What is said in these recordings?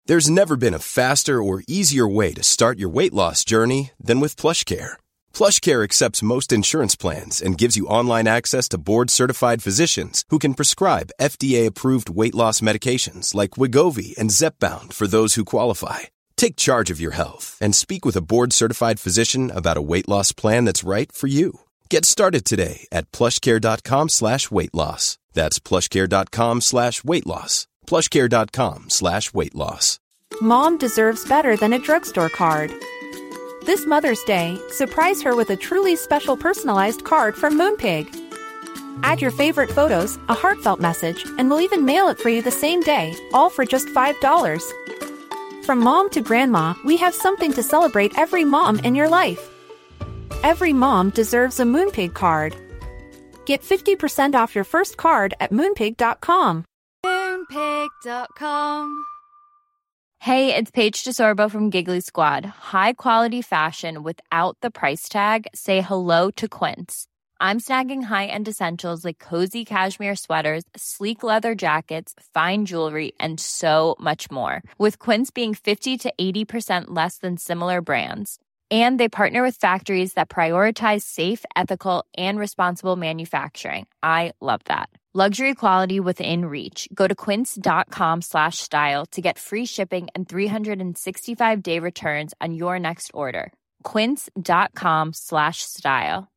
There's never been a faster or easier way to start your weight loss journey than with PlushCare. PlushCare accepts most insurance plans and gives you online access to board-certified physicians who can prescribe FDA-approved weight loss medications like Wegovy and Zepbound for those who qualify. Take charge of your health and speak with a board-certified physician about a weight loss plan that's right for you. Get started today at plushcare.com/weight-loss. That's plushcare.com/weight-loss. plushcare.com/weight-loss. Mom deserves better than a drugstore card. This Mother's Day, surprise her with a truly special personalized card from Moonpig. Add your favorite photos, a heartfelt message, and we'll even mail it for you the same day, all for just $5. From mom to grandma, we have something to celebrate every mom in your life. Every mom deserves a Moonpig card. Get 50% off your first card at Moonpig.com. Moonpig.com. Hey, it's Paige DeSorbo from Giggly Squad. High quality fashion without the price tag. Say hello to Quince. I'm snagging high-end essentials like cozy cashmere sweaters, sleek leather jackets, fine jewelry, and so much more. With Quince being 50 to 80% less than similar brands. And they partner with factories that prioritize safe, ethical, and responsible manufacturing. I love that. Luxury quality within reach. Go to quince.com/style to get free shipping and 365-day returns on your next order. Quince.com/style.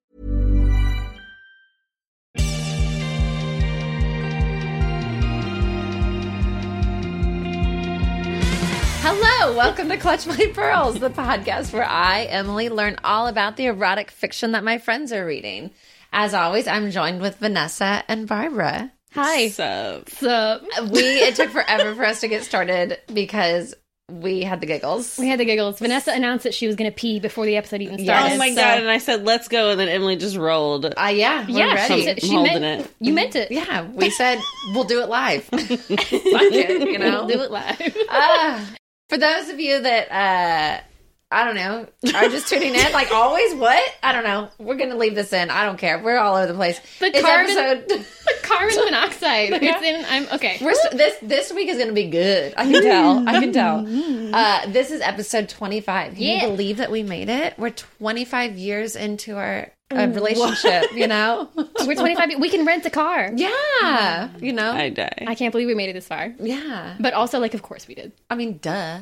Hello, welcome to Clutch My Pearls, the podcast where I, Emily, learn all about the erotic fiction that my friends are reading. As always, I'm joined with Vanessa and Barbara. Hi. Sup? It took forever for us to get started because we had the giggles. Vanessa announced that she was going to pee before the episode even started. Oh my God. And I said, let's go. And then Emily just rolled. Yeah, we're ready. I'm holding it. You meant it. Yeah, we said, we'll do it live. Fuck it, you know? We'll do it live. For those of you that, I don't know, are just tuning in, like always, what? I don't know. We're going to leave this in. I don't care. We're all over the place. The carbon monoxide. Okay. This week is going to be good. I can tell. This is episode 25. Can you believe that we made it? We're 25 years into our relationship, you know? We're 25. We can rent a car. Yeah. You know? I die. I can't believe we made it this far. Yeah. But also, like, of course we did. I mean, duh.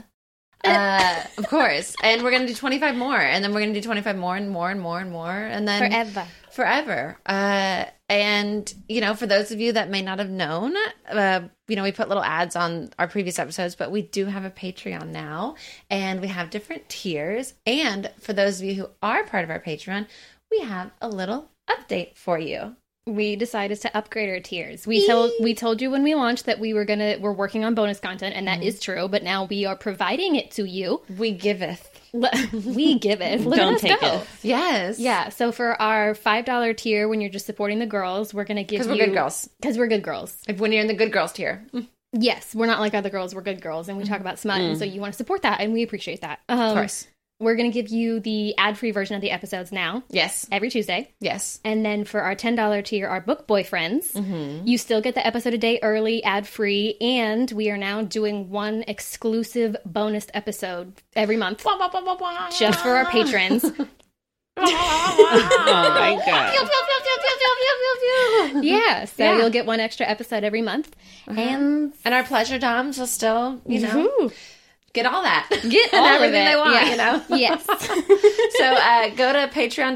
Of course. And we're going to do 25 more. And then we're going to do 25 more and more and more and more. And then forever. And, you know, for those of you that may not have known, you know, we put little ads on our previous episodes, but we do have a Patreon now. And we have different tiers. And for those of you who are part of our Patreon, we have a little update for you. We decided to upgrade our tiers. We told you when we launched that we're working on bonus content, and that is true, but now we are providing it to you. We giveth. We giveth. Don't take it. Yes. Yeah, so for our $5 tier, when you're just supporting the girls, we're going to give you... Because we're good girls. Because we're good girls. When you're in the good girls tier. Yes, we're not like other girls, we're good girls, and we talk about smut, and so you want to support that, and we appreciate that. Of course. We're going to give you the ad-free version of the episodes now. Yes. Every Tuesday. Yes. And then for our $10 tier, our book boyfriends, you still get the episode a day early, ad-free, and we are now doing one exclusive bonus episode every month. Just for our patrons. Oh my God. Yeah, so you'll get one extra episode every month. And our pleasure doms will still, you know... Get all that. Get all everything they want, you know? Yes. So go to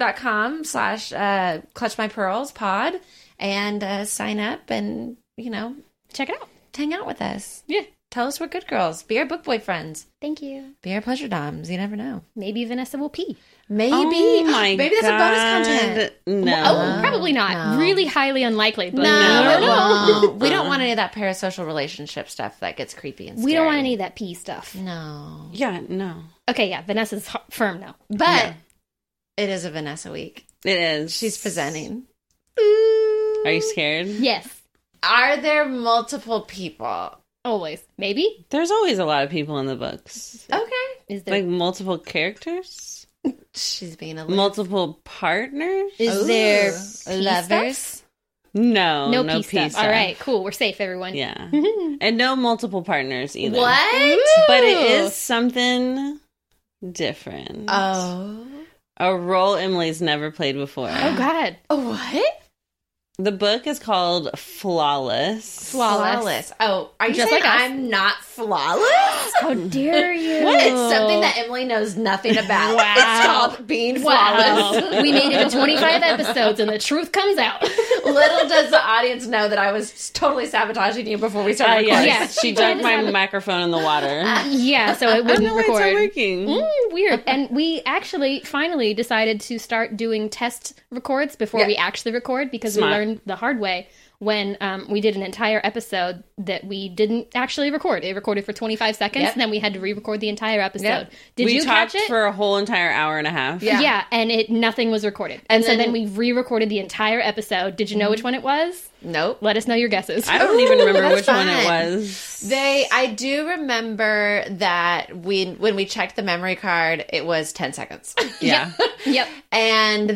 patreon.com/clutchmypearlspod and sign up and, you know, check it out. Hang out with us. Yeah. Tell us we're good girls. Be our book boyfriends. Thank you. Be our pleasure doms. You never know. Maybe Vanessa will pee. Maybe. Oh my Maybe that's a bonus content. No. Oh, probably not. No. Really highly unlikely. But No. We don't want any of that parasocial relationship stuff that gets creepy and scary. We don't want any of that pee stuff. No. Yeah, no. Okay, yeah. Vanessa's firm no. But it is a Vanessa week. It is. She's presenting. Are you scared? Yes. Are there multiple people? Always. Maybe? There's always a lot of people in the books. Okay. Is there... Like multiple characters? She's being a little... Multiple partners? Is there lovers? No pee pee stuff. All right, cool. We're safe, everyone. Yeah. And no multiple partners either. What? Ooh. But it is something different. Oh. A role Emily's never played before. Oh, God. What? The book is called Flawless. Flawless. Oh, are you Just saying like us. I'm not flawless? How dare you? It's something that Emily knows nothing about. Wow. It's called being flawless. Wow. We made it to 25 episodes and the truth comes out. Little does the audience know that I was totally sabotaging you before we started recording. Yes, she dunked my microphone in the water. Yeah, so it wouldn't record. It's working. Weird. And we actually finally decided to start doing test records before we actually record because Smart. we learned the hard way when we did an entire episode that we didn't actually record. It recorded for 25 seconds, and then we had to re-record the entire episode. Yep. Did you catch talked it? for a whole entire hour and a half. Yeah, and nothing was recorded. And so then we re-recorded the entire episode. Did you know which one it was? Nope. Let us know your guesses. I don't even remember that's which one it fun. was. I do remember that when we checked the memory card, it was 10 seconds. Yeah. Yep. And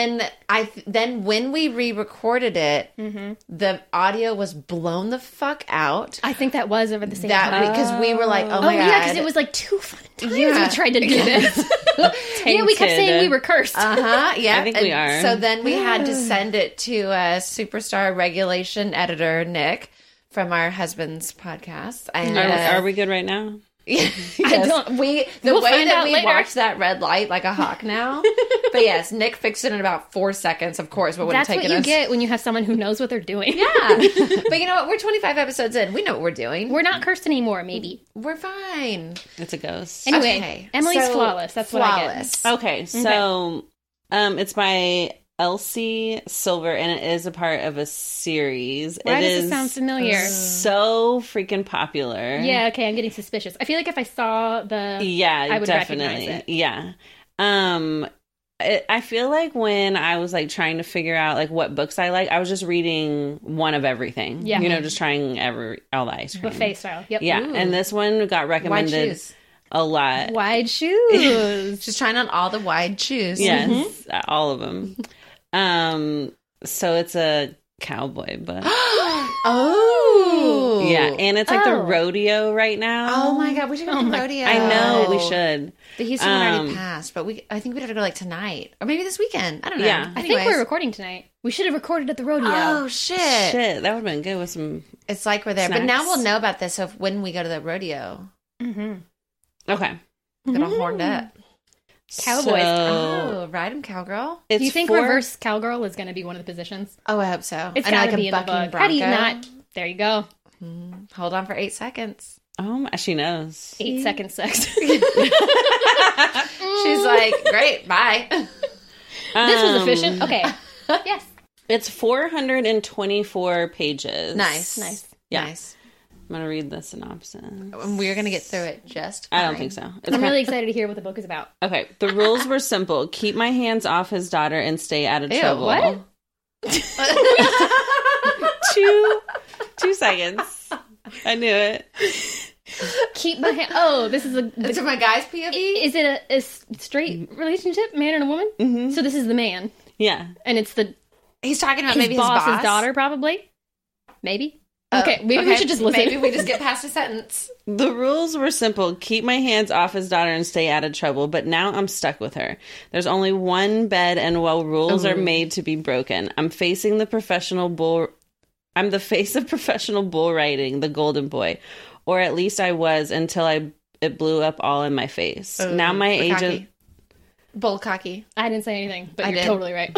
then when we re-recorded it, the audio was blown the fuck out. I think that was over the same time. Because we were like, oh my God. yeah, because it was like 2 fun times Yeah. we tried to do this. Yeah, we kept saying we were cursed. Yeah. I think we are. So then we had to send it to Superstar Regulation editor, Nick, from our husband's podcast. And, Are we good right now? yes. don't- The we'll way find that out we later. watch that red light like a hawk now. But yes, Nick fixed it in about 4 seconds, of course, but would have That's taken what you us. get when you have someone who knows what they're doing. Yeah. But you know what? We're 25 episodes in. We know what we're doing. We're not cursed anymore, maybe. We're fine. It's a ghost. Anyway, Okay, Emily's so flawless. That's what I get. flawless. Okay, so it's by Elsie Silver, and it is a part of a series. Why it does is it sound familiar? so freaking popular. Yeah, okay, I'm getting suspicious. I feel like if I saw the... Yeah, I would definitely. recognize it. Yeah. I feel like when I was like trying to figure out like what books I like, I was just reading one of everything. Yeah. You know, just trying all the ice cream. buffet style. Yep. Yeah, Ooh. and this one got Wide recommended shoes. a lot. Wide shoes. Just trying on all the wide shoes. Yes, all of them. So it's a cowboy book. Oh. Yeah, and it's like the Oh. rodeo right now. Oh my God. We should go to the rodeo. I know we should. The Houston one already passed, but I think we'd have to go like tonight. Or maybe this weekend. I don't know. Yeah. I think we're recording tonight. We should have recorded at the rodeo. Oh, shit. Shit, that would have been good with some. It's like we're there. But Snacks. now we'll know about this of when we go to the rodeo. Okay. Get all horned up. Cowboys. So, Oh, ride 'em, cowgirl. it's Do you think for- reverse cowgirl is going to be one of the positions? Oh, I hope so. It's And got like to a be in the bucking book. How do you bronco. not? There you go. Hold on for 8 seconds. She knows. 8 second sex. She's like, great, bye. This was efficient. Okay. Yes. It's 424 pages. Nice. Nice. Yeah. Nice. I'm gonna read the synopsis. And we're going to get through it just I don't fine. think so. It's I'm really excited to hear what the book is about. Okay, the rules were simple. Keep my hands off his daughter and stay out of Ew, trouble. what? 2 seconds. I knew it. Keep my hand. Oh, this is It's from my guy's POV? Is it a straight relationship, man and a woman? Mm-hmm. So this is the man, Yeah. and it's He's talking about his maybe boss's his boss. daughter, probably. Maybe. Oh, Okay, maybe we should just listen. Maybe we just get past a sentence. The rules were simple. Keep my hands off his daughter and stay out of trouble, but now I'm stuck with her. There's only one bed, and while rules are made to be broken, I'm the face of professional bull riding, the golden boy. Or at least I was until it blew up all in my face. Now my agent... Bull cocky. I didn't say anything, but I you're did. totally right.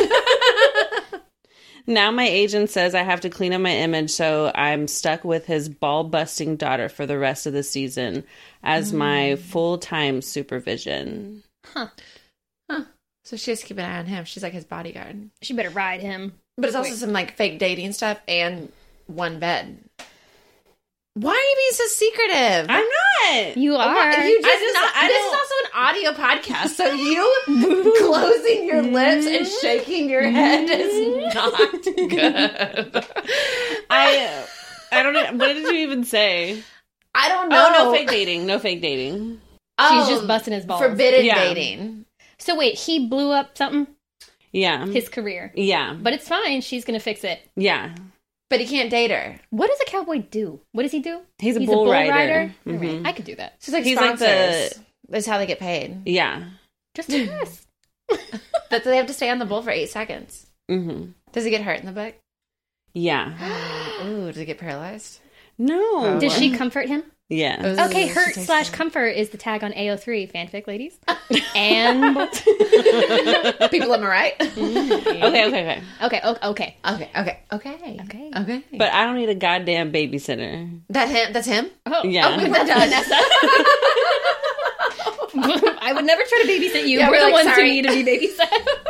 Now my agent says I have to clean up my image, so I'm stuck with his ball-busting daughter for the rest of the season as my full-time supervision. So she has to keep an eye on him. She's like his bodyguard. She better ride him. But it's also some like fake dating stuff and one bed. Why are you being so secretive? I'm not! You are. You just I this don't- is also an audio podcast, so you closing your lips and shaking your head is not good. I don't know. What did you even say? I don't know. Oh, no fake dating. No fake dating. She's just busting his balls. Forbidden Yeah. dating. So wait, he blew up something? his career. Yeah. But it's fine. She's going to fix it. Yeah. But he can't date her. What does a cowboy do? What does he do? He's a bull rider. Mm-hmm. Right. I could do that. She's like He's sponsors. like That's how they get paid. Yeah. Just a mess. But they have to stay on the bull for 8 seconds. Mm-hmm. Does he get hurt in the book? Yeah. Ooh, does he get paralyzed? No. Did she comfort him? Yeah. Okay, hurt/comfort is the tag on AO3 fanfic, ladies. And people, am I right? Okay. Okay. But I don't need a goddamn babysitter. That's him? oh, Yeah. Vanessa. I would never try to babysit you. Yeah, we're we're the like, ones sorry. who need to be babysat.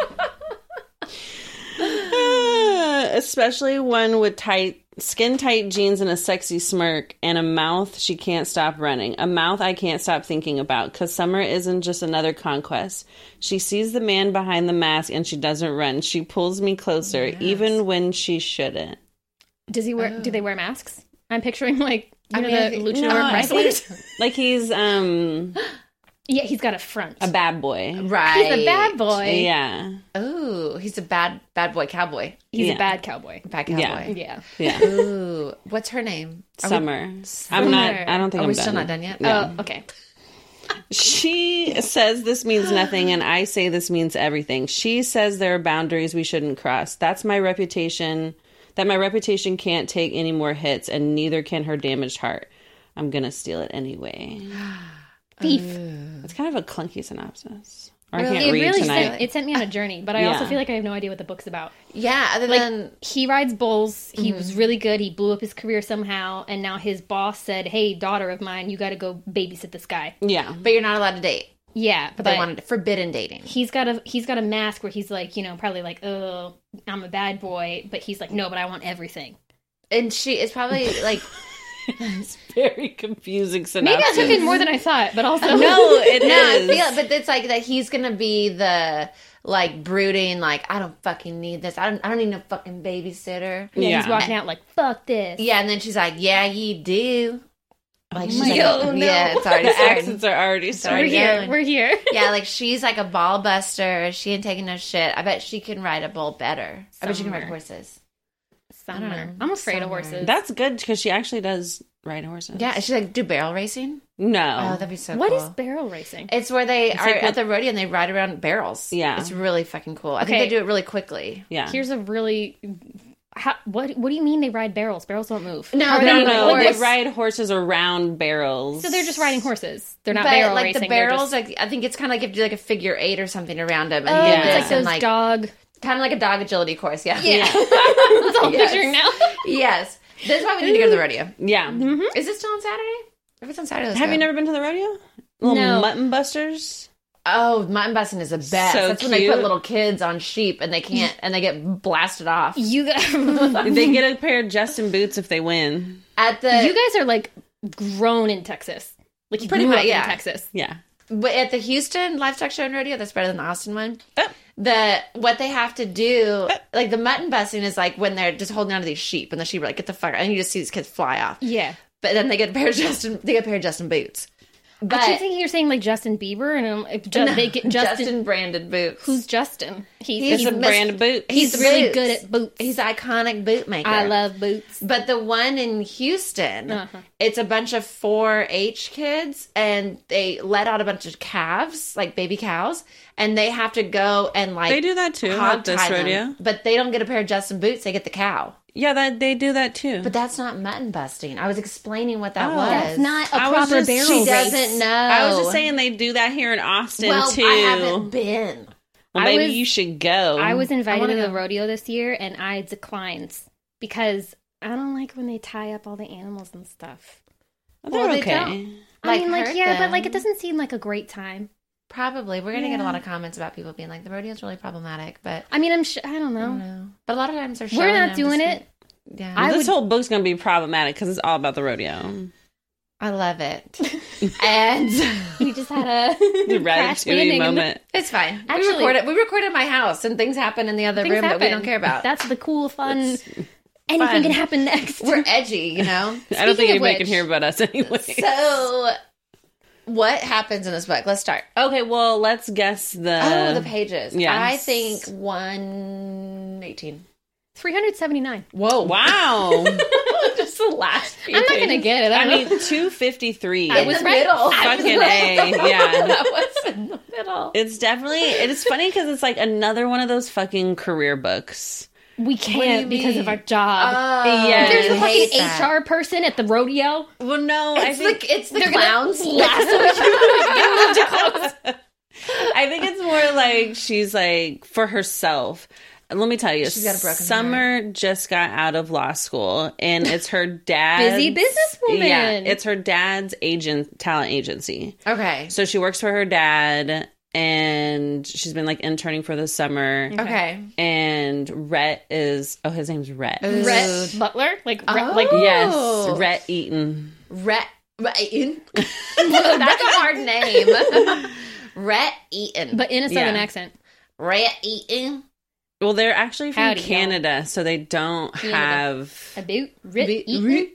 Especially one with skin tight jeans and a sexy smirk and a mouth she can't stop running. A mouth I can't stop thinking about, because Summer isn't just another conquest. She sees the man behind the mask and she doesn't run. She pulls me closer, even when she shouldn't. Do they wear masks? I'm picturing the luchador no, wrestlers. Like he's Yeah, he's got a front. a bad boy. Right. He's a bad boy. Yeah. Ooh, he's a bad boy cowboy. He's Yeah. a bad cowboy. Bad cowboy. Yeah. Yeah. Ooh, what's her name? Summer. Summer. I don't think Are I'm we done. still not done yet? No. Oh, okay. She says this means nothing, and I say this means everything. She says there are boundaries we shouldn't cross. That's my reputation. That my reputation can't take any more hits, and neither can her damaged heart. I'm gonna steal it anyway. Thief. It's kind of a clunky synopsis. Or I Really? can't It read really tonight. sent me on a journey, but I also Yeah. feel like I have no idea what the book's about. Yeah, other than He rides bulls. He was really good. He blew up his career somehow, and now his boss said, "Hey, daughter of mine, you got to go babysit this guy." Yeah. but you're not allowed to date. Yeah, But they wanted forbidden dating. He's got a mask where he's like, probably like, "Oh, I'm a bad boy," but he's like, "No, but I want everything." And she is probably like It's very confusing Maybe synopsis. I took in more than I thought, but also No, it no, I is. feel it, but it's like that he's gonna be the like brooding, like I don't fucking need this. I don't need no fucking babysitter. Yeah, he's walking out like, "Fuck this." Yeah, and then she's like, "Yeah, you do." Like she's my like, God, no. yeah, it's already The started. accents are already We're starting. here. We're here. Yeah, like she's like a ball buster. She ain't taking no shit. I bet she can ride a bull better. I bet she can ride Summer. horses. Summer. know. I'm afraid of Summer. horses. That's good because she actually does ride horses. Yeah, she's like, do barrel racing? No. Oh, that'd be so What cool. is barrel racing? It's where they are like at the rodeo and they ride around barrels. Yeah. It's really fucking cool. I think Okay. they do it really quickly. Yeah. Here's a really. What do you mean they ride barrels? Barrels don't move. No, How are they they don't moving? know. No, they horse. ride horses around barrels. So they're just riding horses. They're not But barrel like racing. the they're barrels, just- like I think it's kind of like if you do like a figure 8 or something around them. And Oh, he did yeah. this it's like those and, dog. kind of like a dog agility course. Yeah. Yeah, that's all I'm Yes. picturing now. Yes. This is why we need to go to the rodeo. Yeah. Is it still on Saturday? If it's on Saturday, let's Have go. you never been to the rodeo? Little No. mutton busters? Oh, mutton busting is the best. So That's when they cute. put little kids on sheep and they can't, and they get blasted off. You guys, They get a pair of Justin boots if they win. At the you guys are like grown in Texas. Like you Pretty grew much, up yeah. in Texas. Yeah. But at the Houston Livestock Show and Rodeo, that's better than the Austin one. Oh. What they have to do, like the mutton busting, is like when they're just holding on to these sheep, and the sheep are like, "Get the fuck out!" And you just see these kids fly off. Yeah. But then they get a pair of Justin boots. But I keep thinking you're saying like Justin Bieber, and they get Justin branded boots. Who's Justin? It's a brand of boots. He's really boots. good at boots. He's an iconic boot maker. I love boots. But the one in Houston, it's a bunch of 4-H kids, and they let out a bunch of calves, like baby cows, and they have to go and like They do that too hog at this tie them. rodeo. But they don't get a pair of Justin boots; they get the cow. Yeah, they do that too. But that's not mutton busting. I was explaining what that Oh. was. That's not a I was proper just- barrel She race. doesn't know. I was just saying they do that here in Austin Well, too. I haven't been. Well, I maybe was- you should go. I was invited wanna to the go. rodeo this year, and I declined because I don't like when they tie up all the animals and stuff. They're Well, they okay. don't. I mean, hurt yeah, them. but like it doesn't seem like a great time. Probably. We're gonna get a lot of comments about people being like, the rodeo's really problematic, but I mean, I don't know. no. But a lot of times they're We're showing not them doing just- it. Yeah. This whole book's gonna be problematic because it's all about the rodeo. I love it. And You just had The a crash Ratatouille landing. moment. it's fine. Actually- we recorded my house and things happen in the other Things room that we happen. don't care about. That's the cool, fun. Anything fun. can happen next. We're edgy, you know? I don't think Speaking of anybody which- can hear about us anyway. So what happens in this book? Let's start. Okay, well, let's guess the pages. Yes. I think 118. 379. Whoa. Wow. Just the last few I'm not going to get it. I mean, 253. I was middle. Fucking A. Yeah. That was in the middle. It's funny because it's like another one of those fucking career books. We can't because of our job. Yeah. There's a fucking HR person at the rodeo. Well, no, It's the clowns. I think it's more like she's like for herself. Let me tell you, she's got a broken Summer just got out of law school, and it's her dad's busy businesswoman. Yeah, it's her dad's talent agency. Okay, so she works for her dad, and she's been like interning for the summer. Okay, and Rhett is his name's Rhett. Rhett Butler, yes, Rhett Eaton. Rhett Eaton. That's a hard name. Rhett Eaton, but in a southern accent. Rhett Eaton. Well, they're actually from Canada, so they don't have a boot. I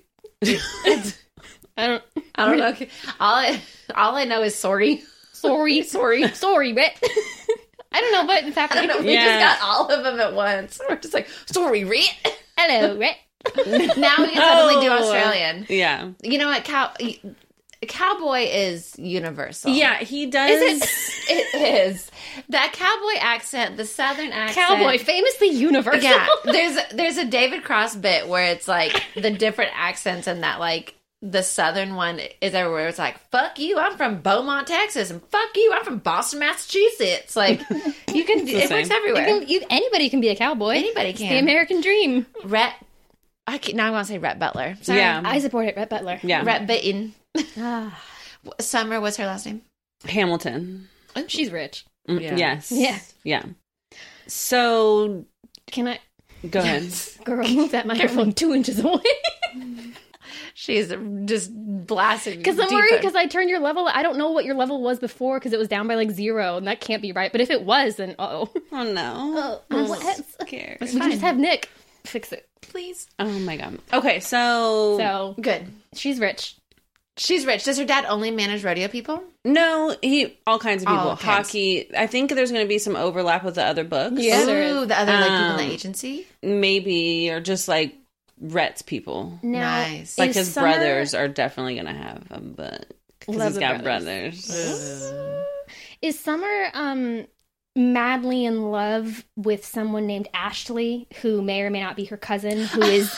don't know. All I know is sorry, Rhett. I don't know, but it's happening. We just got all of them at once. We're just like, sorry, Rhett. Hello, Rhett. Now we can suddenly do Australian. Yeah. You know what? Cowboy is universal. Yeah, he does. It is. That cowboy accent, the southern accent. Cowboy, famously universal. Yeah. There's a David Cross bit where it's like the different accents and that like the southern one is everywhere. It's like, fuck you, I'm from Beaumont, Texas, and fuck you, I'm from Boston, Massachusetts. Like, you can, it works everywhere. Anybody can be a cowboy. Anybody It's can. the American dream. Now I want to say Rhett Butler. Sorry. Yeah. I support it, Rhett Butler. Yeah. Rhett Bitten. Summer, what's her last name? Hamilton. Oh, she's rich. Yeah. Yes. Yeah. Yeah. So, can I go ahead? Girl, move that microphone 2 inches away. She's just blasting. Because I'm worried because I turned your level. I don't know what your level was before because it was down by like 0, and that can't be right. But if it was, then oh no, I'm scared. We can just have Nick fix it, please. Oh my god. Okay, so good. She's rich. She's rich. Does her dad only manage rodeo people? No, all kinds of people. Hockey. I think there's going to be some overlap with the other books. Yeah, the other like people in the agency, maybe, or just like Rhett's people. Nice. Like his brothers are definitely going to have a book because he's got brothers. Is Summer madly in love with someone named Ashley, who may or may not be her cousin, who is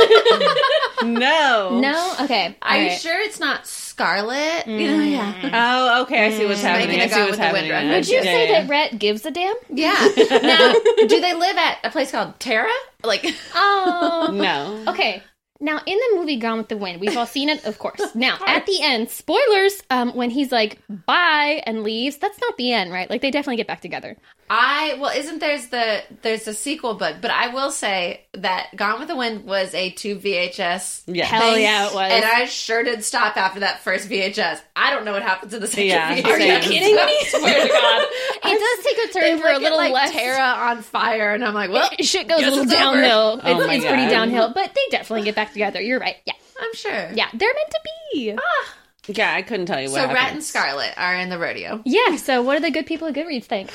no? Okay. Are you sure it's not Scarlet? Mm. You know, yeah. Oh, okay. I see what's happening. I see what's happening. Would you say that Rhett gives a damn? Yeah. Now, do they live at a place called Terra? Like, oh no. Okay. Now, in the movie Gone with the Wind, we've all seen it, of course. Now, at the end, spoilers, when he's like, bye, and leaves, that's not the end, right? Like, they definitely get back together. Isn't there's the sequel book, but I will say that Gone with the Wind was a 2 VHS. Yeah. Hell yeah, it was. And I sure did stop after that first VHS. I don't know what happens in the second VHS. Are you kidding me? I swear to God. It does take a turn for a little like less. Terra on fire, and I'm like, well, shit goes a little downhill. Oh It's pretty downhill, but they definitely get back together. You're right. Yeah. I'm sure. Yeah, they're meant to be. Yeah, I couldn't tell you what So happened. Rhett and Scarlet are in the rodeo. Yeah, so what do the good people at Goodreads think?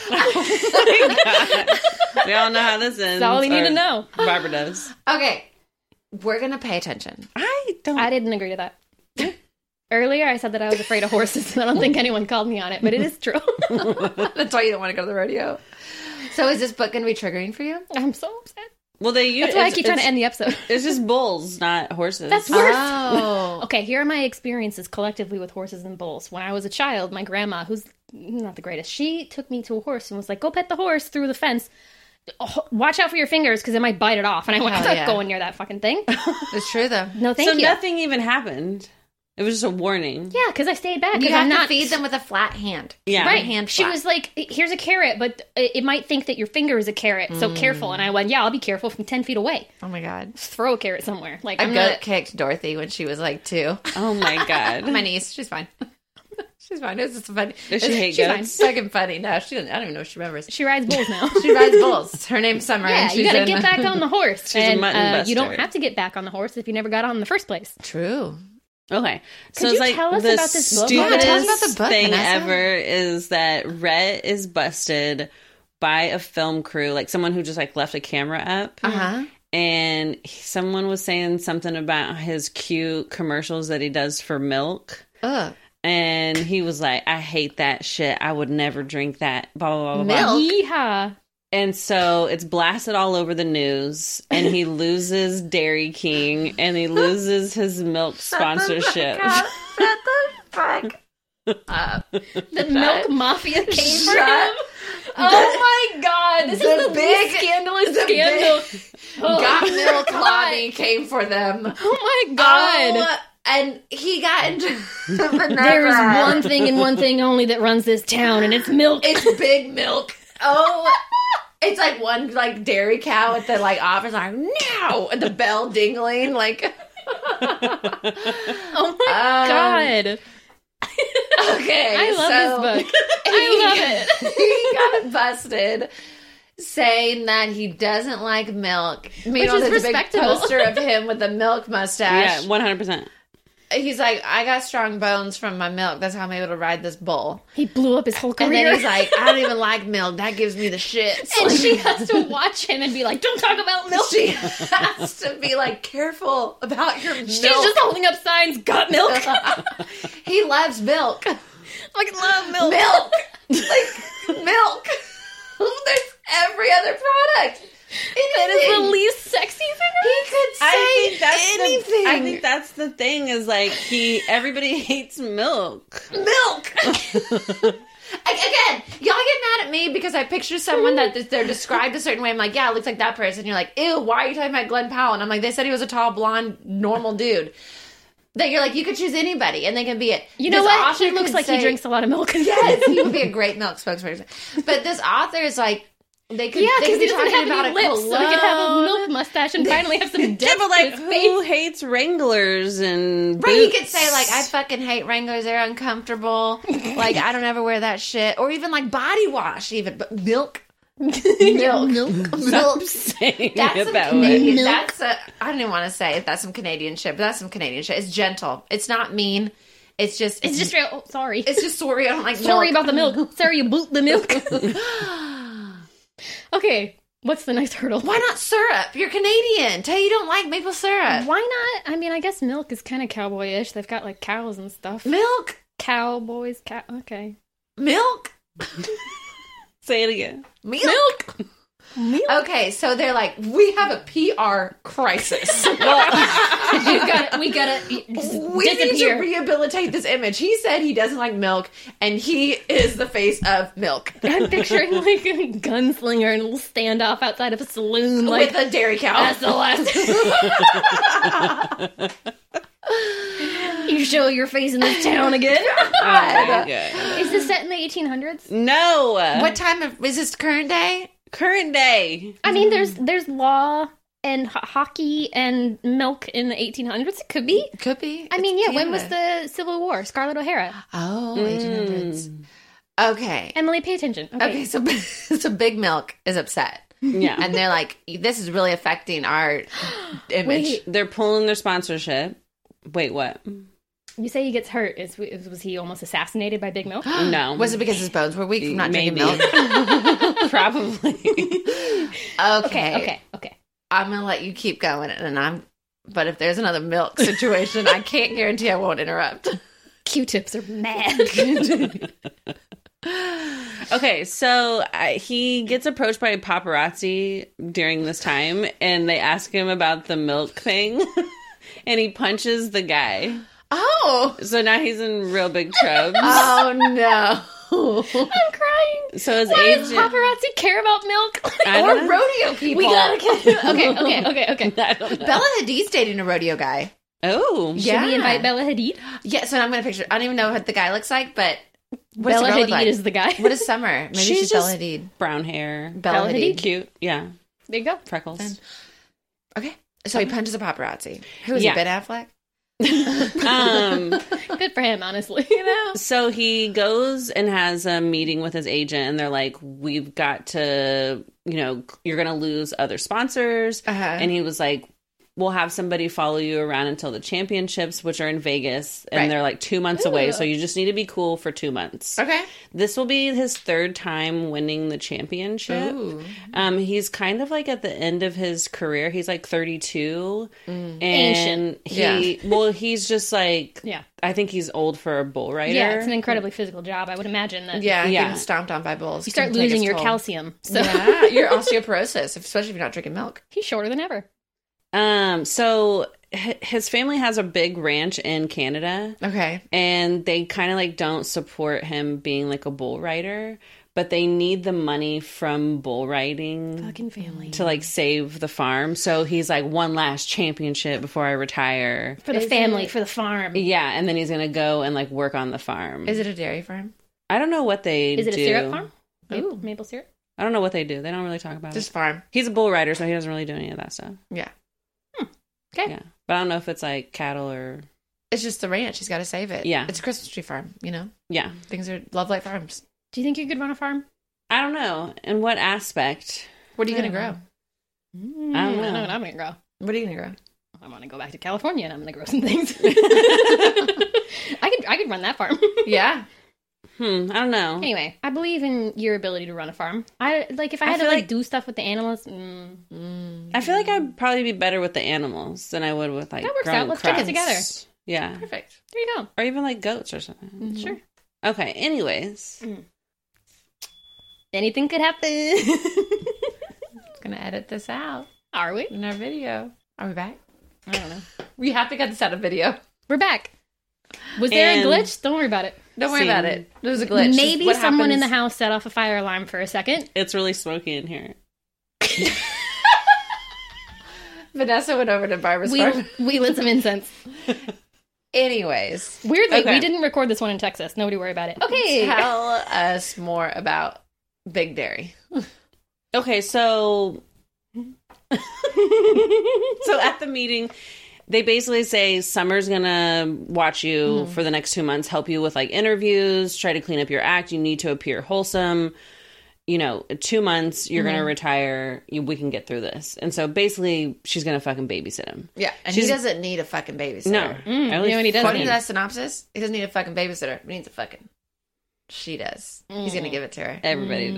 We all know how this ends. That's all we need to know. Barbara does. Okay, we're going to pay attention. I didn't agree to that. Earlier, I said that I was afraid of horses, and I don't think anyone called me on it, but it is true. That's why you don't want to go to the rodeo. So is this book going to be triggering for you? I'm so upset. Well, that's why I keep trying to end the episode. It's just bulls, not horses. That's worse. Oh. Okay, here are my experiences collectively with horses and bulls. When I was a child, my grandma, who's not the greatest, she took me to a horse and was like, go pet the horse through the fence. Oh, watch out for your fingers because it might bite it off. And I went, I'm not going near that fucking thing. It's true, though. No, thank you. So nothing even happened. It was just a warning. Yeah, because I stayed back. You have to feed them with a flat hand. Yeah. Right. Hand she flat. was like, here's a carrot, but it might think that your finger is a carrot, so careful. And I went, yeah, I'll be careful from 10 feet away. Oh, my God. Just throw a carrot somewhere. Like, I goat kicked Dorothy when she was like 2. Oh, my God. My niece. She's fine. She's fine. It's just funny. Does she hate goats? She's fucking funny. No, she doesn't. I don't even know if she remembers. She rides bulls now. She rides bulls. Her name's Summer. Yeah, and she's you gotta get back on the horse. She's a mutton buster. You don't have to get back on the horse if you never got on in the first place. True. Okay. So it's like tell us the about this book? stupidest tell us about the book, thing Vanessa. ever is that Rhett is busted by a film crew, like someone who just like left a camera up. Uh-huh. And someone was saying something about his cute commercials that he does for milk. Ugh. And he was like, I hate that shit. I would never drink that. Blah, blah, blah, blah. Milk? Yeehaw. And so it's blasted all over the news. And he loses Dairy King. And he loses his milk sponsorship. Shut the fuck up. The milk mafia came for Shut him. Oh my god, this is the big scandalous scandal. Got Milk lobby came for them. Oh my god. Oh, and he got into There's one thing and one thing only that runs this town, and it's milk. It's Big Milk. Oh, it's like one like dairy cow at the like office, like no, and the bell dingling, like. Oh my god. Okay, I love this book. I love it. He got busted saying that he doesn't like milk. Meanwhile, is there's a big respectable. poster of him with a milk mustache. Yeah, 100%. He's like, I got strong bones from my milk. That's how I'm able to ride this bull. He blew up his whole career. And then he's like, I don't even like milk. That gives me the shits. And she has to watch him and be like, don't talk about milk. She has to be like, careful about your milk. She's just holding up signs, got milk. He loves milk. I fucking love milk. Milk. Like, milk. There's every other product. That is the least sexy thing. He could say anything. I think that's the thing is like everybody hates milk. Milk. Again, y'all get mad at me because I picture someone that they're described a certain way. I'm like, yeah, it looks like that person. You're like, ew, why are you talking about Glenn Powell? And I'm like, they said he was a tall, blonde, normal dude. That you're like, you could choose anybody and they can be it. You know what? He looks like he drinks a lot of milk. Yes, he would be a great milk spokesperson. But this author is like, they could, because be he doesn't talking have about any a lips, cologne. so he could have a milk mustache and finally have some depth Yeah, but like, to his who face. hates Wranglers and Right, he boots? could say, like, I fucking hate Wranglers. They're uncomfortable. Like, I don't ever wear that shit. Or even, like, body wash, even. But milk. Milk. saying That's it some that Canadian. way. That's a. I don't even want to say if that's some Canadian shit, but that's some Canadian shit. It's gentle. It's not mean. It's just. It's just real. Oh, sorry. It's just sorry. I don't like. Sorry milk. about the milk. Sorry you boot the milk. Okay, what's the next hurdle? Why not syrup? You're Canadian. Tell you don't like maple syrup. Why not? I mean, I guess milk is kind of cowboyish. They've got like cows and stuff. Milk. Cowboys, okay. Milk. Say it again. Milk. Okay, so they're like, we have a PR crisis. we gotta We disappear. need to rehabilitate this image. He said he doesn't like milk, and he is the face of milk. I'm picturing like a gunslinger and a little standoff outside of a saloon, like With a dairy cow. that's the last. You show your face in this town again. Oh my God. Is this set in the 1800s? No. What time is this current day? Current day? I mean, there's law and hockey and milk in the 1800s. It could be. Could be. I mean, yeah. When was the Civil War? Scarlett O'Hara. Oh, 1800s. Okay. Emily, pay attention. Okay, so Big Milk is upset. Yeah. And they're like, this is really affecting our image. Wait. They're pulling their sponsorship. Wait, what? You say he gets hurt. Was he almost assassinated by Big Milk? No. Was it because his bones were weak from not drinking Maybe. milk? Probably. Okay. Okay. I'm going to let you keep going. But if there's another milk situation, I can't guarantee I won't interrupt. Q-tips are mad. Okay, so he gets approached by paparazzi during this time, and they ask him about the milk thing, and he punches the guy. Oh. So now he's in real big trouble. Oh, no. I'm crying. So his Why does agent... paparazzi care about milk? I Or don't know. rodeo people. We gotta get... Okay. I don't know. Bella Hadid's dating a rodeo guy. Oh. Yeah. Should we invite Bella Hadid? Yeah, so I'm going to picture. I don't even know what the guy looks like, but what Bella does the girl Hadid look like? is the guy. What is Summer? Maybe she's Bella just Hadid. brown hair. Bella Hadid. Cute. Yeah. There you go. Freckles. Okay. So he punches a paparazzi. Who is Yeah. he, Ben Affleck? Good for him, honestly. You know? So he goes and has a meeting with his agent, and they're like, we've got to, you're going to lose other sponsors. Uh-huh. And he was like, we'll have somebody follow you around until the championships, which are in Vegas, and they're like 2 months away. So you just need to be cool for 2 months. Okay. This will be his 3rd time winning the championship. He's kind of like at the end of his career. He's like 32. And Ancient. He's just like, I think he's old for a bull rider. Yeah, it's an incredibly physical job. I would imagine that. Getting stomped on by bulls. You start losing your calcium. So. Yeah, your osteoporosis, especially if you're not drinking milk. He's shorter than ever. So his family has a big ranch in Canada. Okay. And they kind of like don't support him being like a bull rider, but they need the money from bull riding fucking family to like save the farm. So he's like, one last championship before I retire. For the family, for the farm. Yeah, and then he's going to go and like work on the farm. Is it a dairy farm? I don't know what they do. Is it a syrup farm? Maple syrup? I don't know what they do. They don't really talk about it. Just farm. He's a bull rider, so he doesn't really do any of that stuff. Yeah. Okay. Yeah. But I don't know if it's like cattle or... It's just the ranch. He's got to save it. Yeah. It's a Christmas tree farm, you know? Yeah. Things are love like farms. Do you think you could run a farm? I don't know. In what aspect? What are you going to grow? I don't know. I don't know what I'm going to grow. What are you going to grow? I want to go back to California and I'm going to grow some things. I could run that farm. Yeah. I don't know. Anyway, I believe in your ability to run a farm. If I had to like do stuff with the animals. I feel like I'd probably be better with the animals than I would with like that works growing out. Let's crops. check it together. Yeah. Perfect. There you go. Or even like goats or something. Mm-hmm. Sure. Okay. Anyways. Anything could happen. Gonna edit this out. Are we? In our video. Are we back? I don't know. We have to get this out of video. We're back. Was there a glitch? Don't worry about it. Don't worry about it. There was a glitch. Maybe someone in the house set off a fire alarm for a second. It's really smoky in here. Vanessa went over to Barbara's farm. We lit some incense. Anyways. Weirdly, we didn't record this one in Texas. Nobody worry about it. Okay. Tell us more about Big Dairy. Okay, so at the meeting, they basically say Summer's gonna watch you for the next 2 months, help you with like interviews, try to clean up your act. You need to appear wholesome. You know, 2 months, you're gonna retire. We can get through this. And so basically, she's gonna fucking babysit him. Yeah, and he doesn't need a fucking babysitter. No, you know what he does? According to that synopsis, he doesn't need a fucking babysitter. He needs a fucking. She does. He's gonna give it to her. Everybody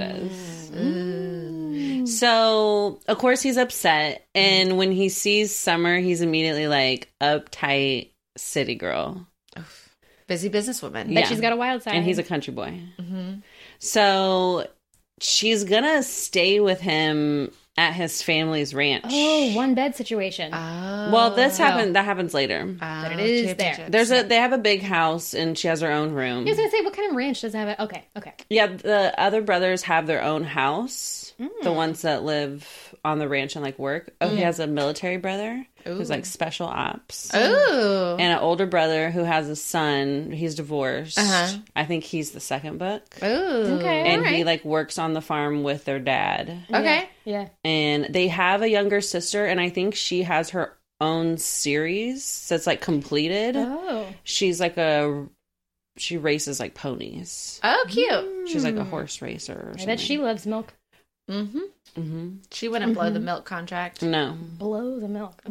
does. So, of course, he's upset. And when he sees Summer, he's immediately like, uptight city girl. Busy businesswoman. Bet she's got a wild side. And he's a country boy. So, she's gonna stay with him at his family's ranch. Oh, one bed situation. Well, that happens later. But it is there. They have a big house and she has her own room. I was gonna say, what kind of ranch does it have? Okay. Yeah, the other brothers have their own house. The ones that live on the ranch and like work. Oh, he has a military brother who's like special ops. Oh. And an older brother who has a son. He's divorced. I think he's the second book. Oh. Okay. And he like works on the farm with their dad. Okay. Yeah. And they have a younger sister, and I think she has her own series that's like completed. Oh. She's like she races like ponies. Oh, cute. She's like a horse racer or something. I bet she loves milk. She wouldn't blow the milk contract. No. Blow the milk.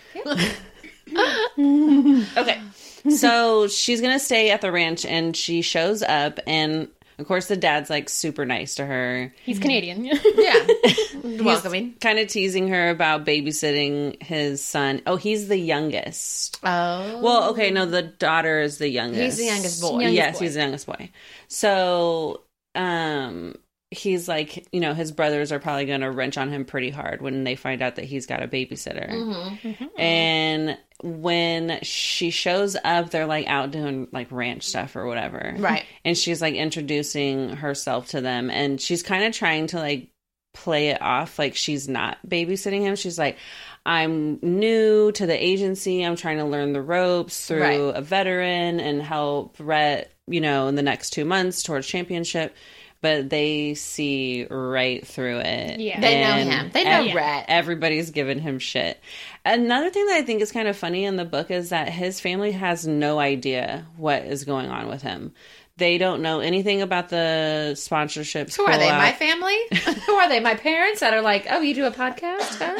Okay. So she's going to stay at the ranch, and she shows up, and of course the dad's like super nice to her. He's Canadian. Yeah. Welcoming. Kind of teasing her about babysitting his son. Oh, he's the youngest. Oh. Well, okay, no, the daughter is the youngest. He's the youngest boy. Yes, he's the youngest boy. So, he's like, you know, his brothers are probably going to wrench on him pretty hard when they find out that he's got a babysitter. And when she shows up, they're like out doing like ranch stuff or whatever. Right. And she's like introducing herself to them, and she's kind of trying to like play it off like she's not babysitting him. She's like, I'm new to the agency. I'm trying to learn the ropes through a veteran and help Rhett, you know, in the next 2 months towards championship. But they see right through it. Yeah. They know him. They know Rhett. Everybody's giving him shit. Another thing that I think is kind of funny in the book is that his family has no idea what is going on with him. They don't know anything about the sponsorships. Who are they? My family? Who are they? My parents that are like, oh, you do a podcast? Huh?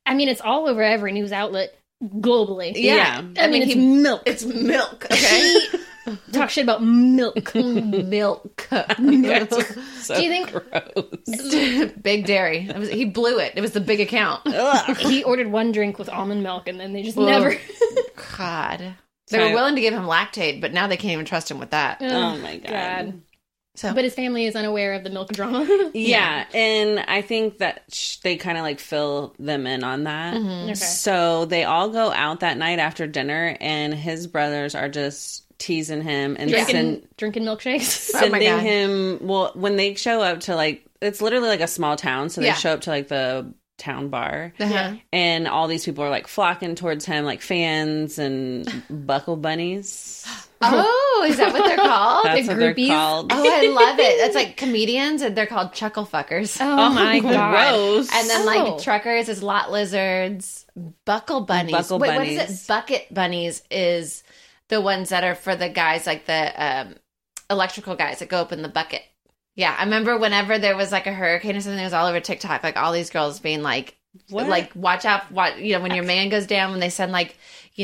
I mean, it's all over every news outlet globally. Yeah. I mean, it's milk. It's milk, okay? Talk shit about milk. Milk. So Do you think gross. Big dairy. He blew it. It was the big account. he ordered one drink with almond milk and then they just never... God. They were willing to give him lactate, but now they can't even trust him with that. Oh my God. So, but his family is unaware of the milk drama. Yeah, and I think that they kind of like fill them in on that. Okay. So they all go out that night after dinner, and his brothers are just teasing him and drinking milkshakes. sending him. Well, when they show up to like, it's literally like a small town, so they show up to like the town bar, and all these people are like flocking towards him, like fans and buckle bunnies. Oh, is that what they're called? That's what they're called. Oh, I love it. That's like comedians, and they're called chuckle fuckers. Oh my God. Gross. And then like truckers is lot lizards, buckle bunnies. Buckle Wait, bunnies. what is it? Bucket bunnies is the ones that are for the guys, like the electrical guys that go up in the bucket. Yeah, I remember whenever there was like a hurricane or something, it was all over TikTok, like all these girls being like, What? like watch out, when your man goes down, when they send like,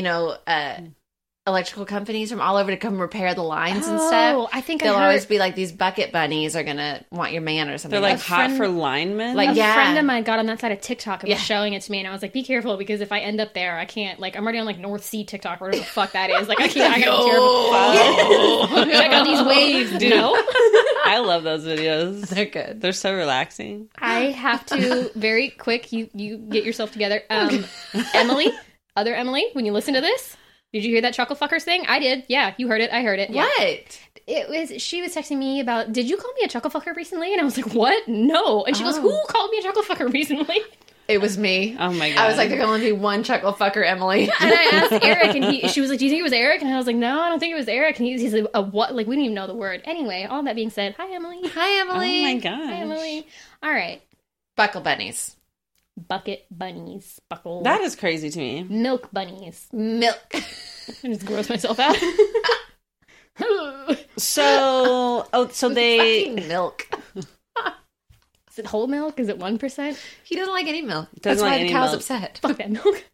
electrical companies from all over to come repair the lines and stuff. I think they'll always be like, these bucket bunnies are gonna want your man or something. They're like hot for linemen. Like, a friend of mine got on that side of TikTok and was showing it to me, and I was like, be careful, because if I end up there, I can't, like, I'm already on like North Sea TikTok or whatever the fuck that is. Like, I gotta be careful. Check out these waves, dude. No. I love those videos. They're good. They're so relaxing. I have to, very quick, you get yourself together. Emily, other Emily, when you listen to this, did you hear that chuckle fuckers thing? I did. Yeah, you heard it. I heard it. Yeah. What? She was texting me about, did you call me a chuckle fucker recently? And I was like, what? No. And she goes, who called me a chuckle fucker recently? It was me. Oh my God. I was like, there can only be one chuckle fucker, Emily. And I asked Eric, and she was like, do you think it was Eric? And I was like, no, I don't think it was Eric. And he's like, what? Like, we didn't even know the word. Anyway, all that being said, hi, Emily. Hi, Emily. Oh my God. Hi, Emily. All right. Buckle bunnies. Bucket bunnies. Buckle. That is crazy to me. Milk bunnies. Milk. I just gross myself out. So they... Fucking milk. Is it whole milk? Is it 1%? He doesn't like any milk. Doesn't That's like why any the cow's milk. upset. Fuck that milk.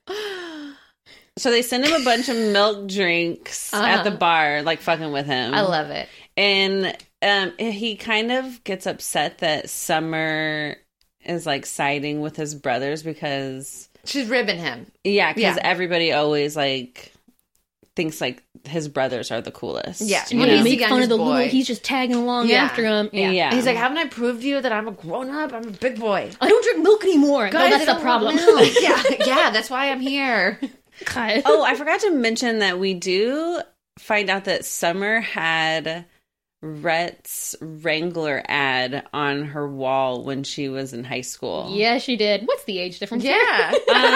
So they send him a bunch of milk drinks at the bar, like fucking with him. I love it. And he kind of gets upset that Summer is like siding with his brothers because... She's ribbing him. Yeah, because everybody always like thinks like his brothers are the coolest. Yeah. And When he he's makes the fun of the youngest boy. little, he's just tagging along after him. Yeah. He's like, haven't I proved to you that I'm a grown-up? I'm a big boy. I don't drink milk anymore. No, Guys, that's I the don't problem. want milk. Yeah, that's why I'm here. God. Oh, I forgot to mention that we do find out that Summer had Rhett's Wrangler ad on her wall when she was in high school. Yeah, she did. What's the age difference? Yeah.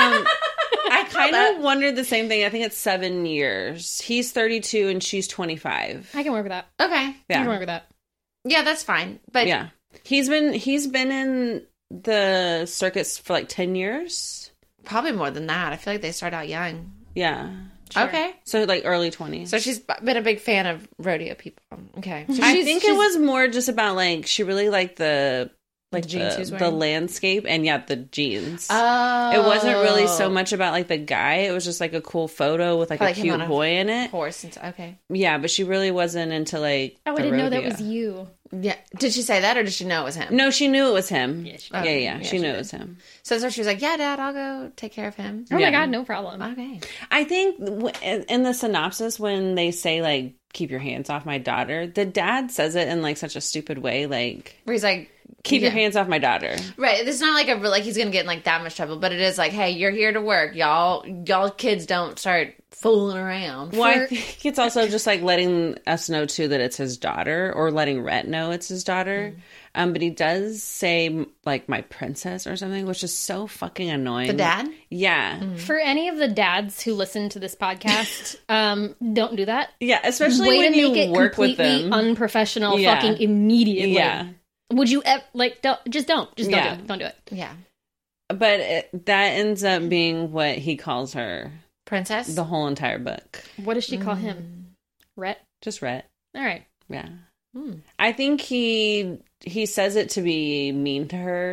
I kind of wondered the same thing. I think it's 7 years. He's 32 and she's 25. I can work with that. Okay. I can work with that. Yeah, that's fine. But Yeah. He's been in the circuits for like 10 years. probably more than that. I feel like they start out young. Yeah. Sure. Okay. So like early 20s. So she's been a big fan of rodeo people. Okay. So I think it was more just about like she really liked the jeans she was the wearing? landscape and the jeans. Oh. It wasn't really so much about like the guy. It was just like a cool photo with like a him on cute boy in it. horse. Okay. Yeah, but she really wasn't into like Oh, I the didn't know that rodeo. was you. Yeah. Did she say that, or did she know it was him? No, she knew it was him. Yeah, she Yeah, did. yeah, she knew it was him. So she was like, "Yeah, Dad, I'll go take care of him." Oh Yeah. my God, no problem. Okay. I think in the synopsis when they say like keep your hands off my daughter, the dad says it in like such a stupid way, like Where he's like, keep your hands off my daughter. right. It's not like he's gonna get in like that much trouble, but it is like, hey, you're here to work, y'all kids don't start fooling around. Well, I think it's also just like letting us know too that it's his daughter, or letting Rhett know it's his daughter. But he does say like my princess or something, which is so fucking annoying. The dad? Yeah. For any of the dads who listen to this podcast, don't do that. Yeah, especially Way when to make you it work with completely them. unprofessional. Yeah. Fucking immediately. Yeah. Would you don't do it. Don't do Yeah. it. Don't do it. Yeah. But that ends up being what he calls her Princess? the whole entire book. What does she call him? Rhett. Just Rhett. All right. Yeah. I think he says it to be mean to her.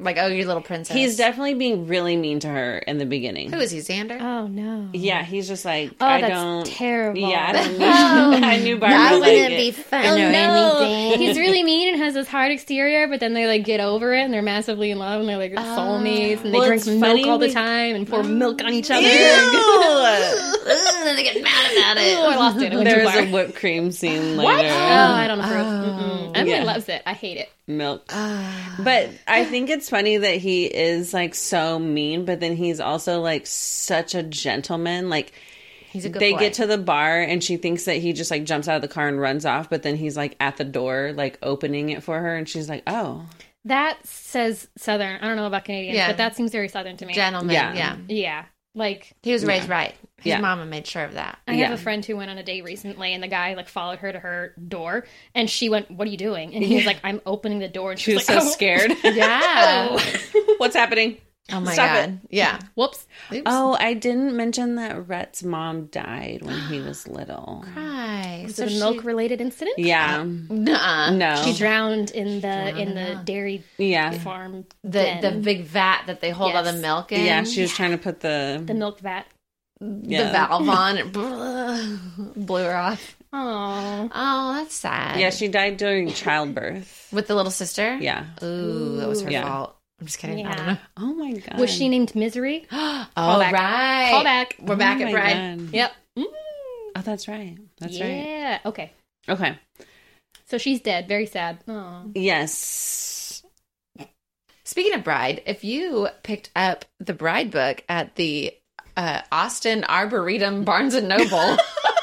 Like, oh, you little princess. He's definitely being really mean to her in the beginning. Who is he, Xander? Oh, no. Yeah, he's just like, that's terrible. Yeah, I don't know. I knew Barbara would like it. fun or anything. He's really mean and has this hard exterior, but then they like get over it and they're massively in love and they're like soulmates and they drink milk all the time and pour milk on each other. And then they get mad about it. I lost it. There's a whipped cream scene later. Oh, I don't approve. Emily loves it. I hate it. Milk. But I think it's funny that he is like so mean, but then he's also like such a gentleman. Like, he's a good they boy. get to the bar and she thinks that he just like jumps out of the car and runs off, but then he's like at the door, like opening it for her, and she's like, oh. That says Southern. I don't know about Canadians, but that seems very Southern to me. Gentleman, yeah. Yeah. Like, he was raised right. His Yeah. mama made sure of that. I have a friend who went on a date recently, and the guy like followed her to her door, and she went, "What are you doing?" And he was like, "I'm opening the door," and She was like, so scared. Yeah. What's happening? Oh my Stop God. it. Yeah. Whoops. Oops. Oh, I didn't mention that Rhett's mom died when he was little. Hi. Was it a milk-related incident? Yeah. Nuh-uh. No. She drowned in the dairy Yeah. farm. The big vat that they hold all the milk in. Yeah, she was trying to put the milk vat. The valve on. It blew her off. Oh. Oh, that's sad. Yeah, she died during childbirth. With the little sister? Yeah. Ooh, that was her Yeah. fault. I'm just kidding. Yeah. I don't know. Oh my god. Was she named Misery? Oh, back. right. Call back. We're back Oh at my Bride. God. Yep. Oh, that's right. That's right. Yeah. Okay. Okay. So she's dead. Very sad. Oh. Yes. Speaking of Bride, if you picked up the Bride book at the Austin Arboretum Barnes & Noble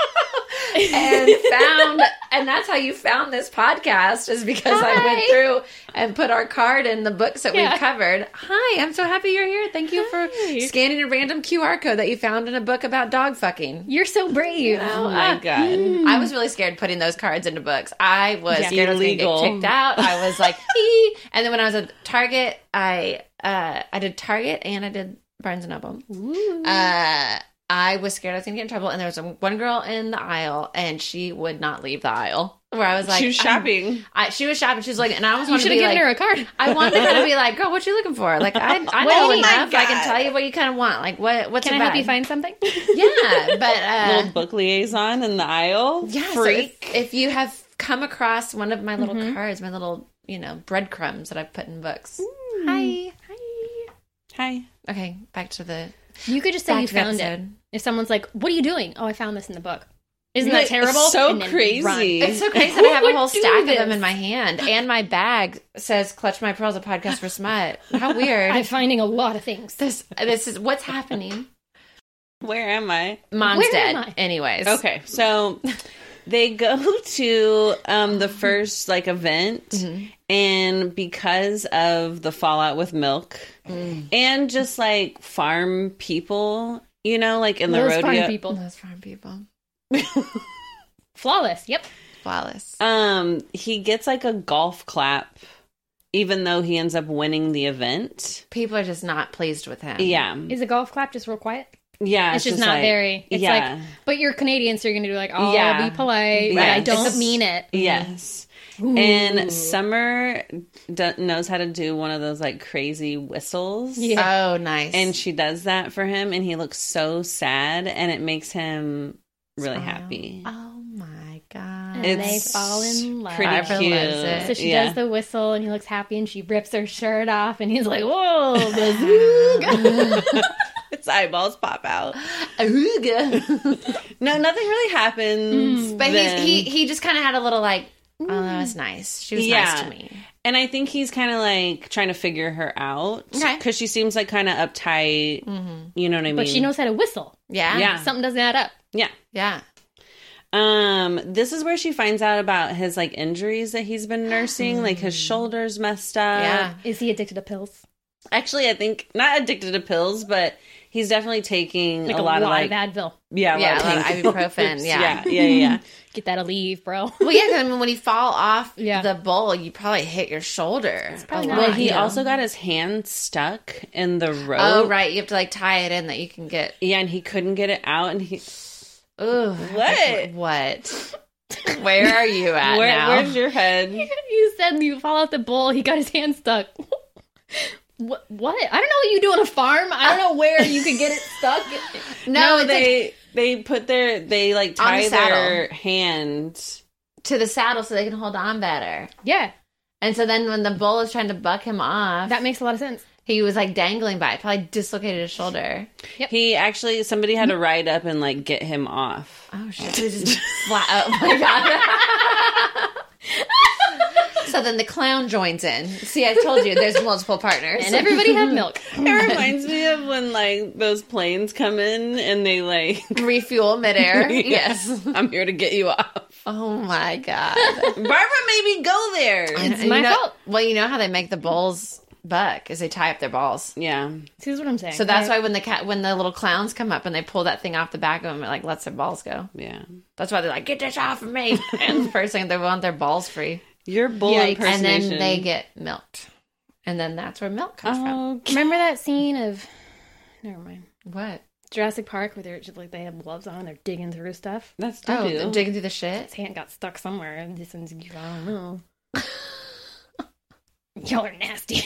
and that's how you found this podcast, is because I went through and put our card in the books that we've covered. Hi, I'm so happy you're here. Thank you for scanning a random QR code that you found in a book about dog fucking. You're so brave. Oh my god. I was really scared putting those cards into books. I was scared I was going to Illegal. get kicked out. I was like, ee. And then when I was at Target, I did Target and I did Barnes & Noble. I was scared I was going to get in trouble. And there was one girl in the aisle, and she would not leave the aisle. Where I was like, She was shopping. She was shopping. She was like, and I was You wanted should to have be given like, her a card. I wanted to kind of be like, girl, what you looking for? Like, I know enough. I can tell you what you kind of want. Like, what's Can your I help bag? you find something? Yeah, but Little book liaison in the aisle. yeah. Freak. So if you have come across one of my little cards, my little breadcrumbs that I've put in books. Hi. Hi. Okay, back to the. You could just say Back you to the found it. episode. If someone's like, "What are you doing?" Oh, I found this in the book. Isn't that It's terrible? so And then crazy. run. It's so crazy that I have a would whole do stack this? of them in my hand, and my bag says "Clutch My Pearls: A Podcast for Smut." How weird! I'm finding a lot of things. This is what's happening. Where am I? Mom's Where dead. am I? Anyways, Okay, so they go to the first like event, and because of the fallout with Milk and just like farm people, like in the Those rodeo, farm people. Those farm people, Flawless. Yep. flawless. he gets like a golf clap, even though he ends up winning the event. People are just not pleased with him. Yeah, Is a golf clap just real quiet? yeah, It's just not like, very. It's yeah. like, but you're Canadian, so you're gonna do like, oh, Yeah. be polite, but Yeah. I don't It's- mean it. Yes. And Summer knows how to do one of those like crazy whistles. Yeah. Oh, nice. And she does that for him, and he looks so sad, and it makes him really happy. oh my god. And they fall in love. Pretty Barbara cute. loves it. So she Yeah. does the whistle, and he looks happy, and she rips her shirt off, and he's like, "Whoa, bazooka!" His eyeballs pop out. Ooga. No, nothing really happens. But then. he just kind of had a little like, oh, that was nice. She was nice to me. And I think he's kind of like trying to figure her out. Okay. Because she seems like kind of uptight. You know what I mean? But she knows how to whistle. Yeah. Yeah. Something doesn't add up. Yeah. Yeah. This is where she finds out about his like injuries that he's been nursing, like his shoulders messed up. Yeah. Is he addicted to pills? Actually, I think not addicted to pills, but he's definitely taking Like a lot of like Advil. yeah, a Yeah, lot a lot of of pain ibuprofen, pills. yeah. yeah. Get that Aleve, bro. Well, yeah, 'cause, I mean, when you fall off Yeah. the bowl, you probably hit your shoulder. probably a not lot, Well, he you know? also got his hand stuck in the rope. Oh, right. You have to like tie it in that you can get. Yeah, and he couldn't get it out, and he Ooh. What? What? Where are you at now? Where's your head? You said you fall out the bowl. He got his hand stuck. What? I don't know what you do on a farm. I don't know where you could get it stuck. No, they tie their hand to the saddle so they can hold on better. Yeah. And so then when the bull is trying to buck him off, that makes a lot of sense. He was like dangling by it, probably dislocated his shoulder. Yep. He actually, somebody had to ride up and like get him off. Oh shit! So he just flat. Oh my god! So then the clown joins in. See, I told you, there's multiple partners, and everybody had milk. It reminds me of when like those planes come in and they like refuel midair. Yes, I'm here to get you off. Oh my god! Barbara made me go there. It's my fault. Well, you know how they make the bulls buck is they tie up their balls. Yeah. See, that's what I'm saying. So that's why when the little clowns come up and they pull that thing off the back of them, it like lets their balls go. Yeah. That's why they're like, get this off of me. And the first thing, they want their balls free. Your bull impersonation. And then they get milked. And then that's where milk comes from. Remember that scene of... Never mind. What? Jurassic Park where they're just like they have gloves on, they're digging through stuff. That's they're digging through the shit? His hand got stuck somewhere and this one's, I don't know. Y'all are nasty.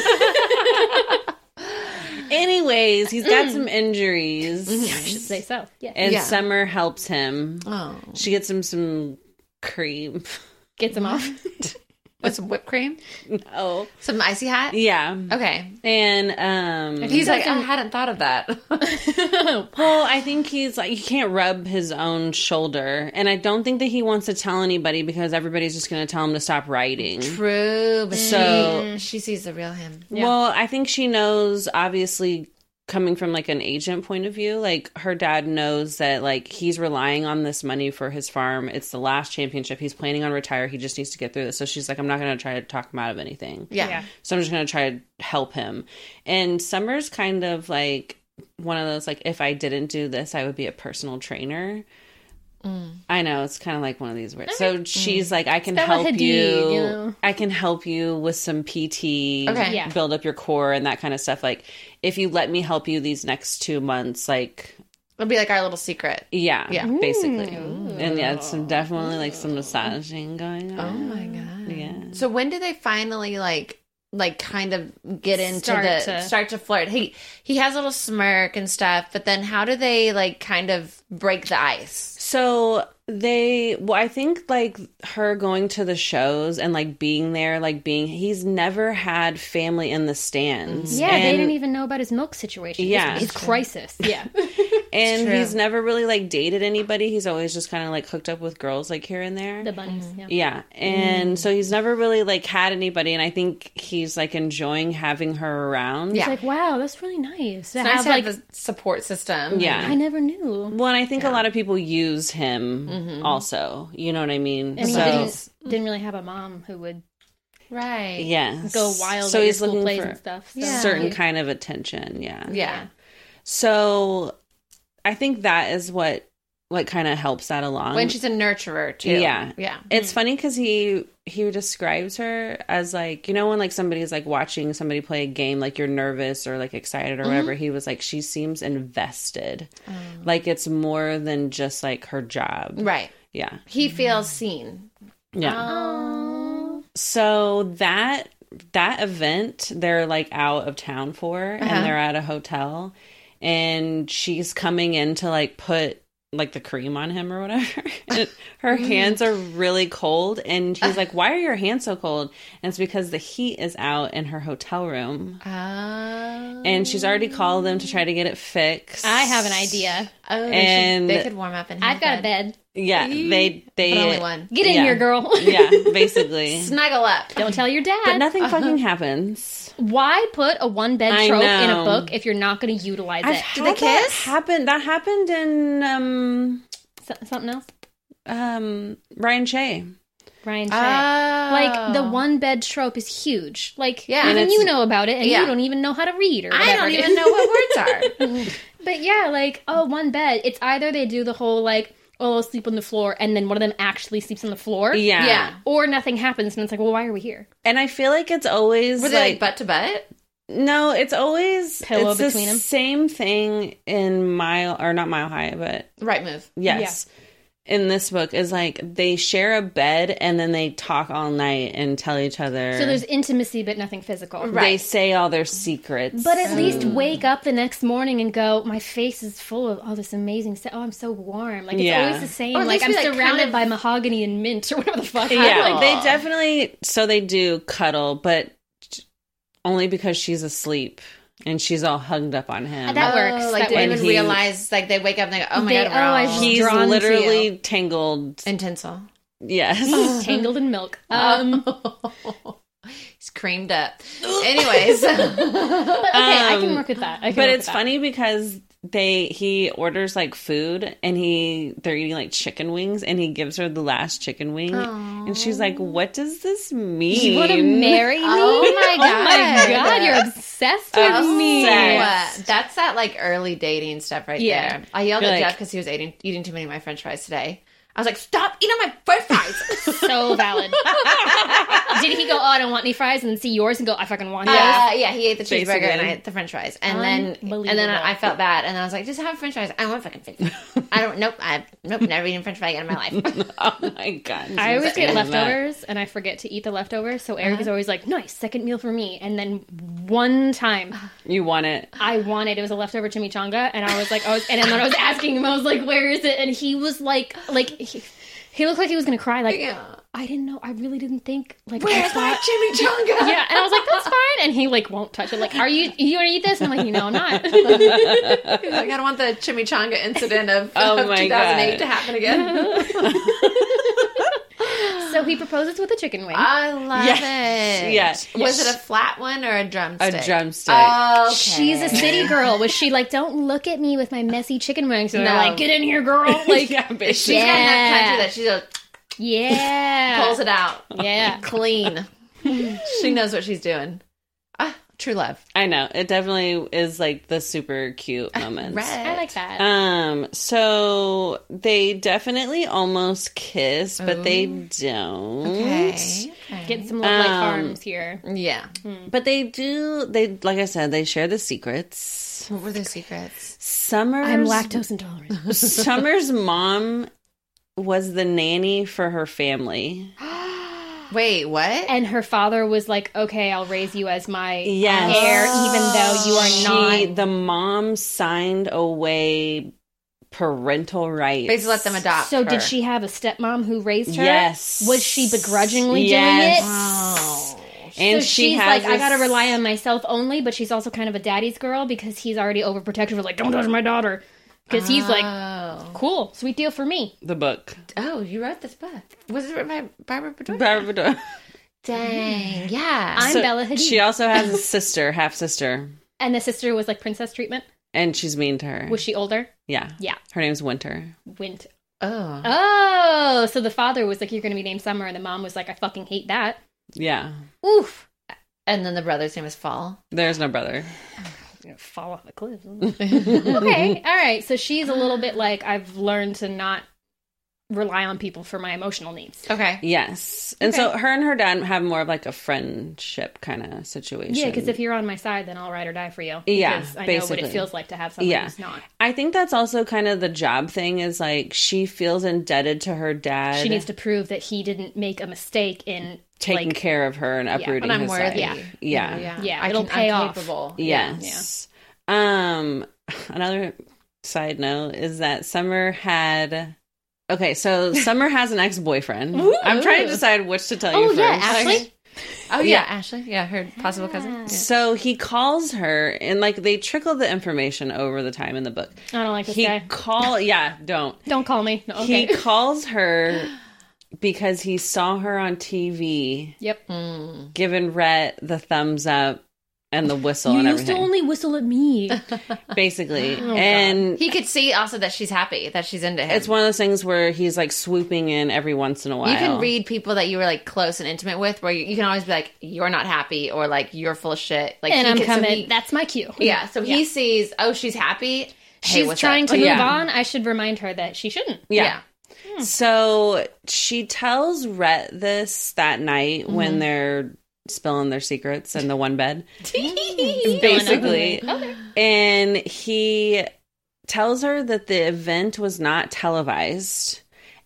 Anyways, he's got some injuries. I should say so. Yeah. And Summer helps him. Oh. She gets him some cream. Gets him off. With some whipped cream? No. Some Icy Hot? Yeah. Okay. And he's like, I hadn't thought of that. Well, I think he's like, he can't rub his own shoulder. And I don't think that he wants to tell anybody because everybody's just going to tell him to stop writing. True. But she sees the real him. Yeah. Well, I think she knows, obviously, coming from like an agent point of view, like her dad knows that like he's relying on this money for his farm. It's the last championship. He's planning on retire. He just needs to get through this. So she's like, I'm not going to try to talk him out of anything. Yeah. So I'm just going to try to help him. And Summer's kind of like one of those, like, if I didn't do this, I would be a personal trainer. I know, it's kind of like one of these words. So she's like, I can help you. I can help you with some PT, build up your core and that kind of stuff. Like, if you let me help you these next 2 months, like, it'll be like our little secret. Yeah, basically. And yeah, it's definitely like some massaging going on. Oh my god. Yeah. So when do they finally like kind of get into start to flirt? He has a little smirk and stuff, but then how do they like kind of break the ice? So I think like her going to the shows and like being there, he's never had family in the stands. Yeah, they didn't even know about his milk situation. Yeah. His crisis. Yeah. And he's never really like dated anybody. He's always just kind of like hooked up with girls like here and there. The bunnies. Yeah. And so he's never really like had anybody. And I think he's like enjoying having her around. He's like, wow, that's really nice. It's nice to have a support system. Yeah. I never knew. Well, and I think a lot of people use him also. You know what I mean? And he didn't really have a mom who would go wild so at he's school looking plays for and stuff. certain kind of attention. Yeah. So I think that is what kind of helps that along. When she's a nurturer too. Yeah. Yeah. It's funny because he describes her as like, you know, when like somebody's like watching somebody play a game, like you're nervous or like excited or whatever. He was like, she seems invested. Like it's more than just like her job. Right. Yeah. He feels seen. Yeah. So that event they're like out of town for and they're at a hotel and she's coming in to like put like the cream on him or whatever. And her hands are really cold and he's like, why are your hands so cold? And it's because the heat is out in her hotel room. And she's already called them to try to get it fixed. I have an idea. They could warm up in I've got a bed. Yeah, they but only one. Get in here, girl. Yeah, basically. Snuggle up. Don't tell your dad. But nothing fucking happens. Why put a one bed trope in a book if you're not going to utilize it? Did they kiss? That happened in something else. Ryan Shea. Like the one bed trope is huge. Like even you know about it and you don't even know how to read or whatever. I don't even know what words are. But yeah, like one bed. It's either they do the whole like, I'll sleep on the floor, and then one of them actually sleeps on the floor. Yeah. Or nothing happens, and it's like, well, why are we here? And I feel like it's always were they like butt to butt? No, it's always pillow between them. Same thing in not Mile High, but Right Move. Yes. in this book is like they share a bed and then they talk all night and tell each other. So there's intimacy, but nothing physical. Right. They say all their secrets. But at least wake up the next morning and go, my face is full of all this amazing stuff. Oh, I'm so warm. Like, it's always the same. Like, I'm surrounded by mahogany and mint or whatever the fuck. Yeah, like, they definitely, so they do cuddle, but only because she's asleep. And she's all hugged up on him. That works. Like, didn't even realize, like, they wake up and they go, oh my God, he's literally tangled. In tinsel. Yes. Tangled in milk. He's creamed up. Anyways. But okay, I can work with that. But it's funny because he orders like food and they're eating like chicken wings and he gives her the last chicken wing. Aww. And she's like, what does this mean? You want to marry me? Oh my God. Oh my God, you're obsessed with me. That's that like early dating stuff right there. I yelled at Jeff because he was eating too many of my French fries today. I was like, stop eating my French fries. So valid. Did he go, oh, I don't want any fries, and then see yours and go, I fucking want yours? Yeah, he ate the cheeseburger and I ate the French fries. And then I felt bad. And then I was like, just have French fries. I don't want fucking French fries. Nope, never eaten French fry again in my life. Oh my God. I always get leftovers and I forget to eat the leftovers. So Eric is always like, nice, second meal for me. And then one time. You want it. I wanted, it was a leftover chimichanga. And I was like, and then I was asking him, I was like, where is it? And he was like, he looked like he was going to cry. Like, I didn't know. I really didn't think. Like, where's my chimichanga? Yeah. And I was like, that's fine. And he like won't touch it. Like, you want to eat this? And I'm like, no, I'm not. He's like, I don't want the chimichanga incident of 2008 to happen again. So he proposes with a chicken wing. I love it. Yes. Was it a flat one or a drumstick? A drumstick. Oh, okay. She's a city girl. Was she like, don't look at me with my messy chicken wings? And they're like, get in here, girl. Like, she's got enough country that she's pulls it out. Yeah. Clean. She knows what she's doing. True love. I know. It definitely is like the super cute moment. Right. I like that. So they definitely almost kiss, but they don't. Okay. Get some love like arms here. Yeah. But they do, like I said, they share the secrets. What were their secrets? I'm lactose intolerant. Summer's mom was the nanny for her family. Wait, what? And her father was like, okay, I'll raise you as my heir, even though you are not. The mom signed away parental rights. Basically let them adopt So her. did she have a stepmom who raised her? Yes. Was she begrudgingly doing it? Oh. And so she's like, I gotta rely on myself only, but she's also kind of a daddy's girl because he's already overprotective. Like, don't touch my daughter. Because he's like, cool, sweet deal for me. The book. Oh, you wrote this book. Was it written by Barbara Bedoya? Barbara Bedoya. Dang, yeah. I'm Bella Hadid. She also has a sister, half sister. And the sister was like princess treatment? And she's mean to her. Was she older? Yeah. Yeah. Her name's Winter. Oh, so the father was like, you're going to be named Summer, and the mom was like, I fucking hate that. Yeah. Oof. And then the brother's name is Fall. There's no brother. Fall off the cliff. Okay, all right. So she's a little bit like, I've learned to not rely on people for my emotional needs. Okay. Yes. And so her and her dad have more of like a friendship kind of situation. Yeah, because if you're on my side, then I'll ride or die for you. Yeah, because I know what it feels like to have someone who's not. I think that's also kind of the job thing is like she feels indebted to her dad. She needs to prove that he didn't make a mistake in taking care of her and uprooting I'm his worthy. life. Yeah. It'll pay off. Capable. Yes. Another side note is that Summer had... Okay, so Summer has an ex-boyfriend. I'm trying to decide which to tell you first. Oh, yeah, Ashley? Oh, yeah, Ashley. Yeah, her possible cousin. Yeah. So he calls her, and, like, they trickle the information over the time in the book. I don't like this guy. Don't. Don't call me. No, okay. He calls her because he saw her on TV. Yep. Giving Rhett the thumbs up and the whistle and everything. You used to only whistle at me. Basically. And he could see also that she's happy, that she's into him. It's one of those things where he's like swooping in every once in a while. You can read people that you were like close and intimate with where you can always be like, you're not happy or like you're full of shit. Like, and I'm coming. That's my cue. Yeah. So he sees, oh, she's happy. She's trying to move on. I should remind her that she shouldn't. Yeah. So she tells Rhett this that night when they're spilling their secrets in the one bed. Basically. Okay. And he tells her that the event was not televised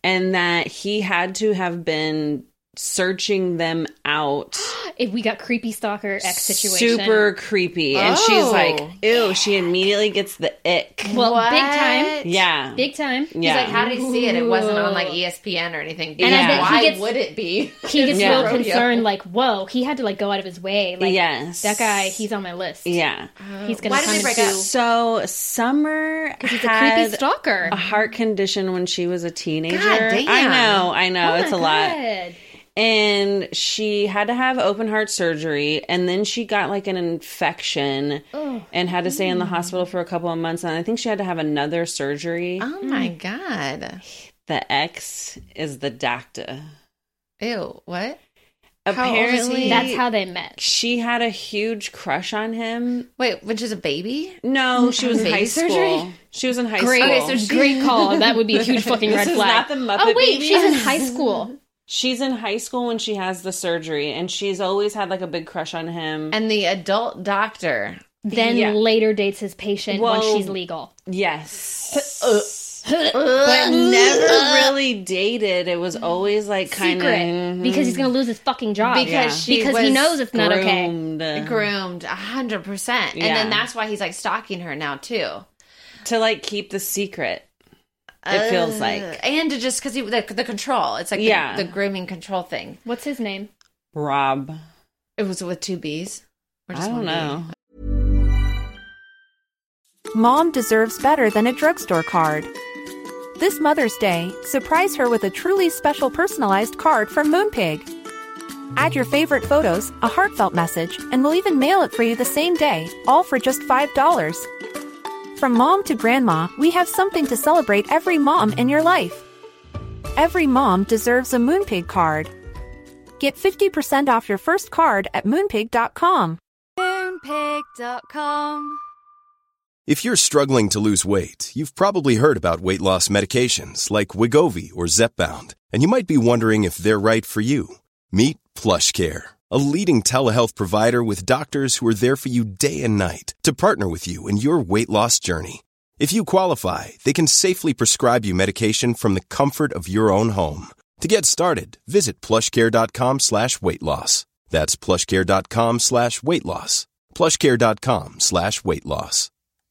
and that he had to have been searching them out. If we got creepy stalker X situation. Super creepy. And she's like, ew, she immediately gets the ick. Well, big time. Yeah. Big time. He's like, how did he see it? It wasn't on like ESPN or anything. And I bet why would it be? He gets real concerned, like, whoa, he had to like go out of his way. Like, yes. That guy, he's on my list. Yeah. He's gonna Why did they break up? So Summer he's had a creepy stalker. a heart condition when she was a teenager. God damn. I know. Oh It's a my lot. God. And she had to have open heart surgery, and then she got like an infection and had to stay in the hospital for a couple of months, and I think she had to have another surgery. Oh my God. The ex is the doctor. Ew, what? Apparently, That's how they met. she had a huge crush on him. Wait, when she's a baby? No, she was in baby high school. surgery? She was in high Great. school. Okay, so great call. That would be a huge fucking red This is flag. not the Muppet Oh wait, Baby. she's in high school. She's in high school when she has the surgery, and she's always had like a big crush on him. And the adult doctor. Then later dates his patient once she's legal. Yes. But never really dated. It was always like kind of because he's gonna lose his fucking job. Because she because was he knows it's not okay. Groomed 100%. And then that's why he's like stalking her now too. To like keep the secret. It feels like. And to just because the control. It's like the grooming control thing. What's his name? Rob. It was with 2 B's? Or just I don't one B? know. Mom deserves better than a drugstore card. This Mother's Day, surprise her with a truly special personalized card from Moonpig. Add your favorite photos, a heartfelt message, and we'll even mail it for you the same day, all for just $5. From mom to grandma, we have something to celebrate every mom in your life. Every mom deserves a Moonpig card. Get 50% off your first card at moonpig.com. Moonpig.com. If you're struggling to lose weight, you've probably heard about weight loss medications like Wegovy or Zepbound, and you might be wondering if they're right for you. Meet PlushCare, a leading telehealth provider with doctors who are there for you day and night to partner with you in your weight loss journey. If you qualify, they can safely prescribe you medication from the comfort of your own home. To get started, visit plushcare.com/weightloss. That's plushcare.com/weightloss. plushcare.com/weightloss.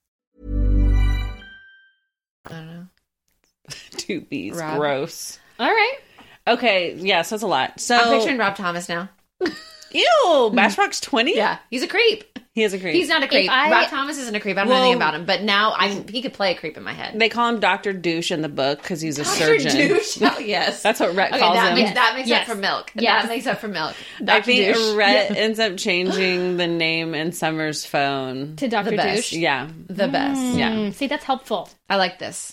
I don't know. 2 B's. Rob. Gross. All right. Okay, yeah, so that's a lot. So I'm picturing Rob Thomas now. Ew, Matchbox 20? Yeah, he's a creep. He is a creep. He's not a creep. Rob Thomas isn't a creep. I don't know anything about him. But now he could play a creep in my head. They call him Dr. Douche in the book because he's a Dr. surgeon. Douche? Oh, yes. That's what Rhett calls him. That makes up for milk. Yes. That makes up for milk. I think Douche. Rhett ends up changing the name in Summer's phone. To Dr. The best. Douche. Yeah. The best. Yeah. See, that's helpful. I like this.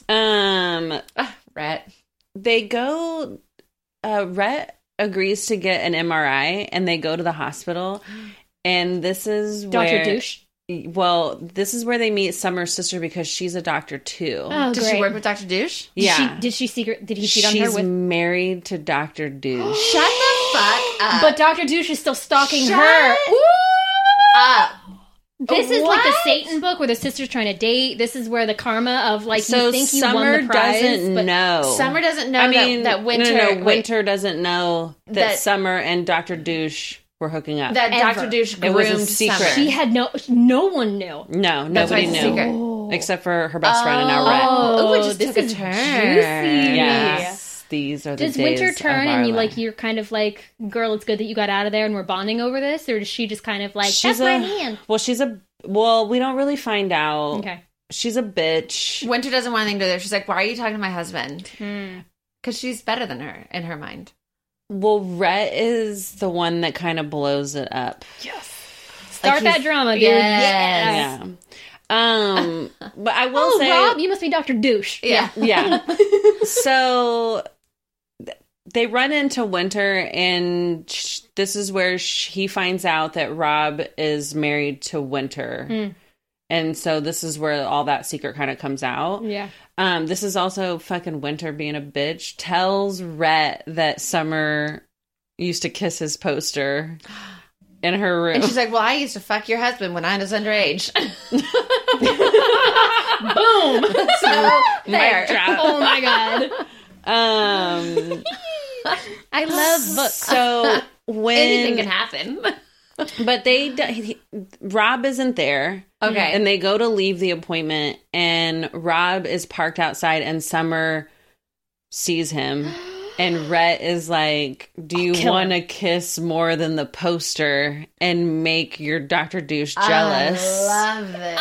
Rhett. They go, Rhett agrees to get an MRI and they go to the hospital. And this is where... Dr. Douche? Well, this is where they meet Summer's sister because she's a doctor too. Oh, Did she work with Dr. Douche? Yeah. Did he cheat on her She's with... married to Dr. Douche. Shut the fuck up. But Dr. Douche is still stalking Shut her. up. This is like the What? Satan book where the sister's trying to date. This is where the karma of like So you think you Summer won the prize, doesn't but know. Summer doesn't know I mean, that Winter... No, Winter doesn't know that Summer and Dr. Douche were hooking up. That Ever. Dr. Douche It was a groomed secret. Summer. she had no one knew. No, That's why nobody it's a knew. secret. Except for her best friend and now Rhett. Oh, it just this took a is turn. juicy. Yes. These are the Does days Winter of turn our and life. you're kind of like, girl, it's good that you got out of there and we're bonding over this, or does she just kind of like, that's my man? Well, we don't really find out. Okay. She's a bitch. Winter doesn't want anything to do with her. She's like, why are you talking to my husband? Because she's better than her in her mind. Well, Rhett is the one that kind of blows it up. Start that drama, dude. Yes. Yeah. But I will say, Rob, you must be Dr. Douche. Yeah. yeah. So they run into Winter, and this is where he finds out that Rob is married to Winter. And so this is where all that secret kind of comes out. Yeah. This is also fucking Winter being a bitch. Tells Rhett that Summer used to kiss his poster in her room. And she's like, well, I used to fuck your husband when I was underage. Boom. So, there. Mic drop. Oh my god. I love books. So when anything can happen. But Rob isn't there. Okay. And they go to leave the appointment, and Rob is parked outside, and Summer sees him. And Rhett is like, do you want to kiss more than the poster and make your Dr. Douche jealous? I love it.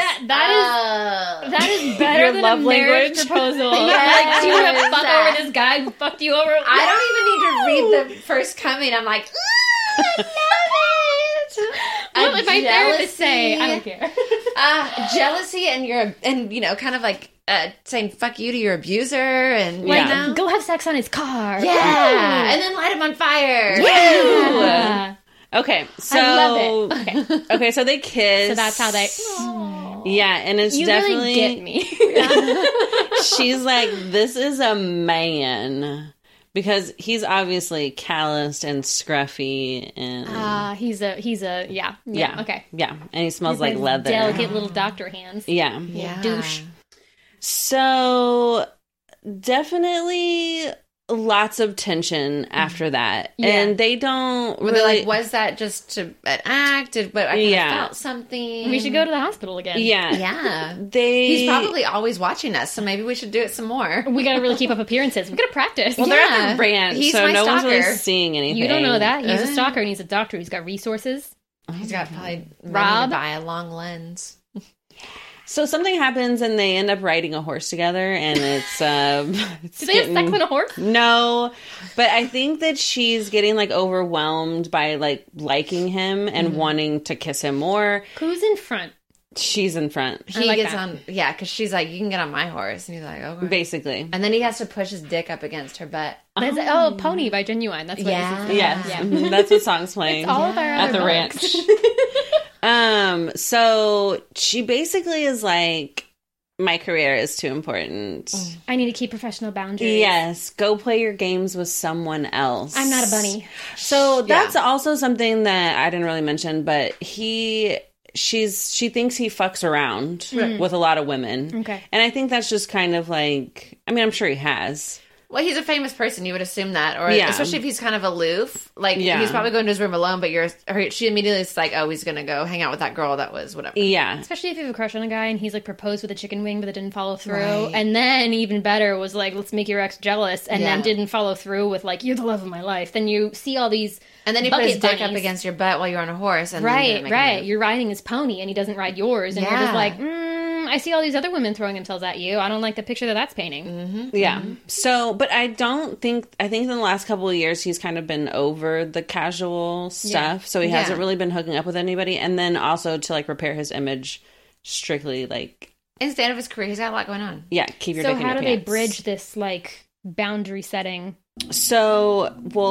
That is better than love a marriage language? proposal. Yes. Like, do you want to fuck over this guy who fucked you over? I don't even need to read the first coming. I'm like, ooh, I love it. What would my therapist say? I don't care. Jealousy, and kind of like saying "fuck you" to your abuser, and Like, go have sex on his car. yeah, and then light him on fire. Yeah. Okay, so I love it. Okay, so they kiss. So that's how they. Yeah, and it's You definitely really get me. she's like, this is a man. Because he's obviously calloused and scruffy and He's a yeah, okay. Yeah, and he smells He's like leather. Delicate little doctor hands. Yeah. Douche. So definitely lots of tension after that. Yeah. And they don't Were really they like, was that just an act? But I felt something. We should go to the hospital again. Yeah. Yeah. They He's probably always watching us, so maybe we should do it some more. We gotta really keep up appearances. We gotta practice. Well, they're at the ranch, He's so my no one's really stalker. seeing anything. You don't know that. He's a stalker and he's a doctor. He's got resources. He's got probably money Rob? to buy a long lens. So something happens and they end up riding a horse together, and it's Do they have sex on a horse? No, but I think that she's getting like overwhelmed by like liking him and wanting to kiss him more. Who's in front? She's in front, He like gets that. on, because she's like, you can get on my horse. And he's like, okay. basically. And then he has to push his dick up against her butt. That's, Pony by Genuine. That's what this is. Yes, Yeah. That's what song's playing All of our at other the books. ranch. So she basically is like, my career is too important. I need to keep professional boundaries. Yes, go play your games with someone else. I'm not a bunny. So that's also something that I didn't really mention, but she thinks he fucks around with a lot of women. Okay. And I think that's just kind of like, I mean, I'm sure he has. Well, he's a famous person. You would assume that. Or Yeah. especially if he's kind of aloof. Like, Yeah. he's probably going to his room alone, but she immediately is like, oh, he's going to go hang out with that girl that was whatever. Yeah. Especially if you have a crush on a guy and he's like proposed with a chicken wing, but it didn't follow through. Right. And then even better was like, let's make your ex jealous, and then didn't follow through with like, you're the love of my life. Then you see all these And then he put his bucket dick up bunnies. against your butt while you're on a horse. And then Right, didn't make a right. move. You're riding his pony and he doesn't ride yours, and you're just Yeah. like, I see all these other women throwing themselves at you. I don't like the picture that's painting. Yeah. So, but I think in the last couple of years, he's kind of been over the casual stuff. So he hasn't really been hooking up with anybody. And then also to like repair his image, strictly like, Instead of his career, he's got a lot going on. yeah, keep your So dick in how your do they pants. bridge this like boundary setting? So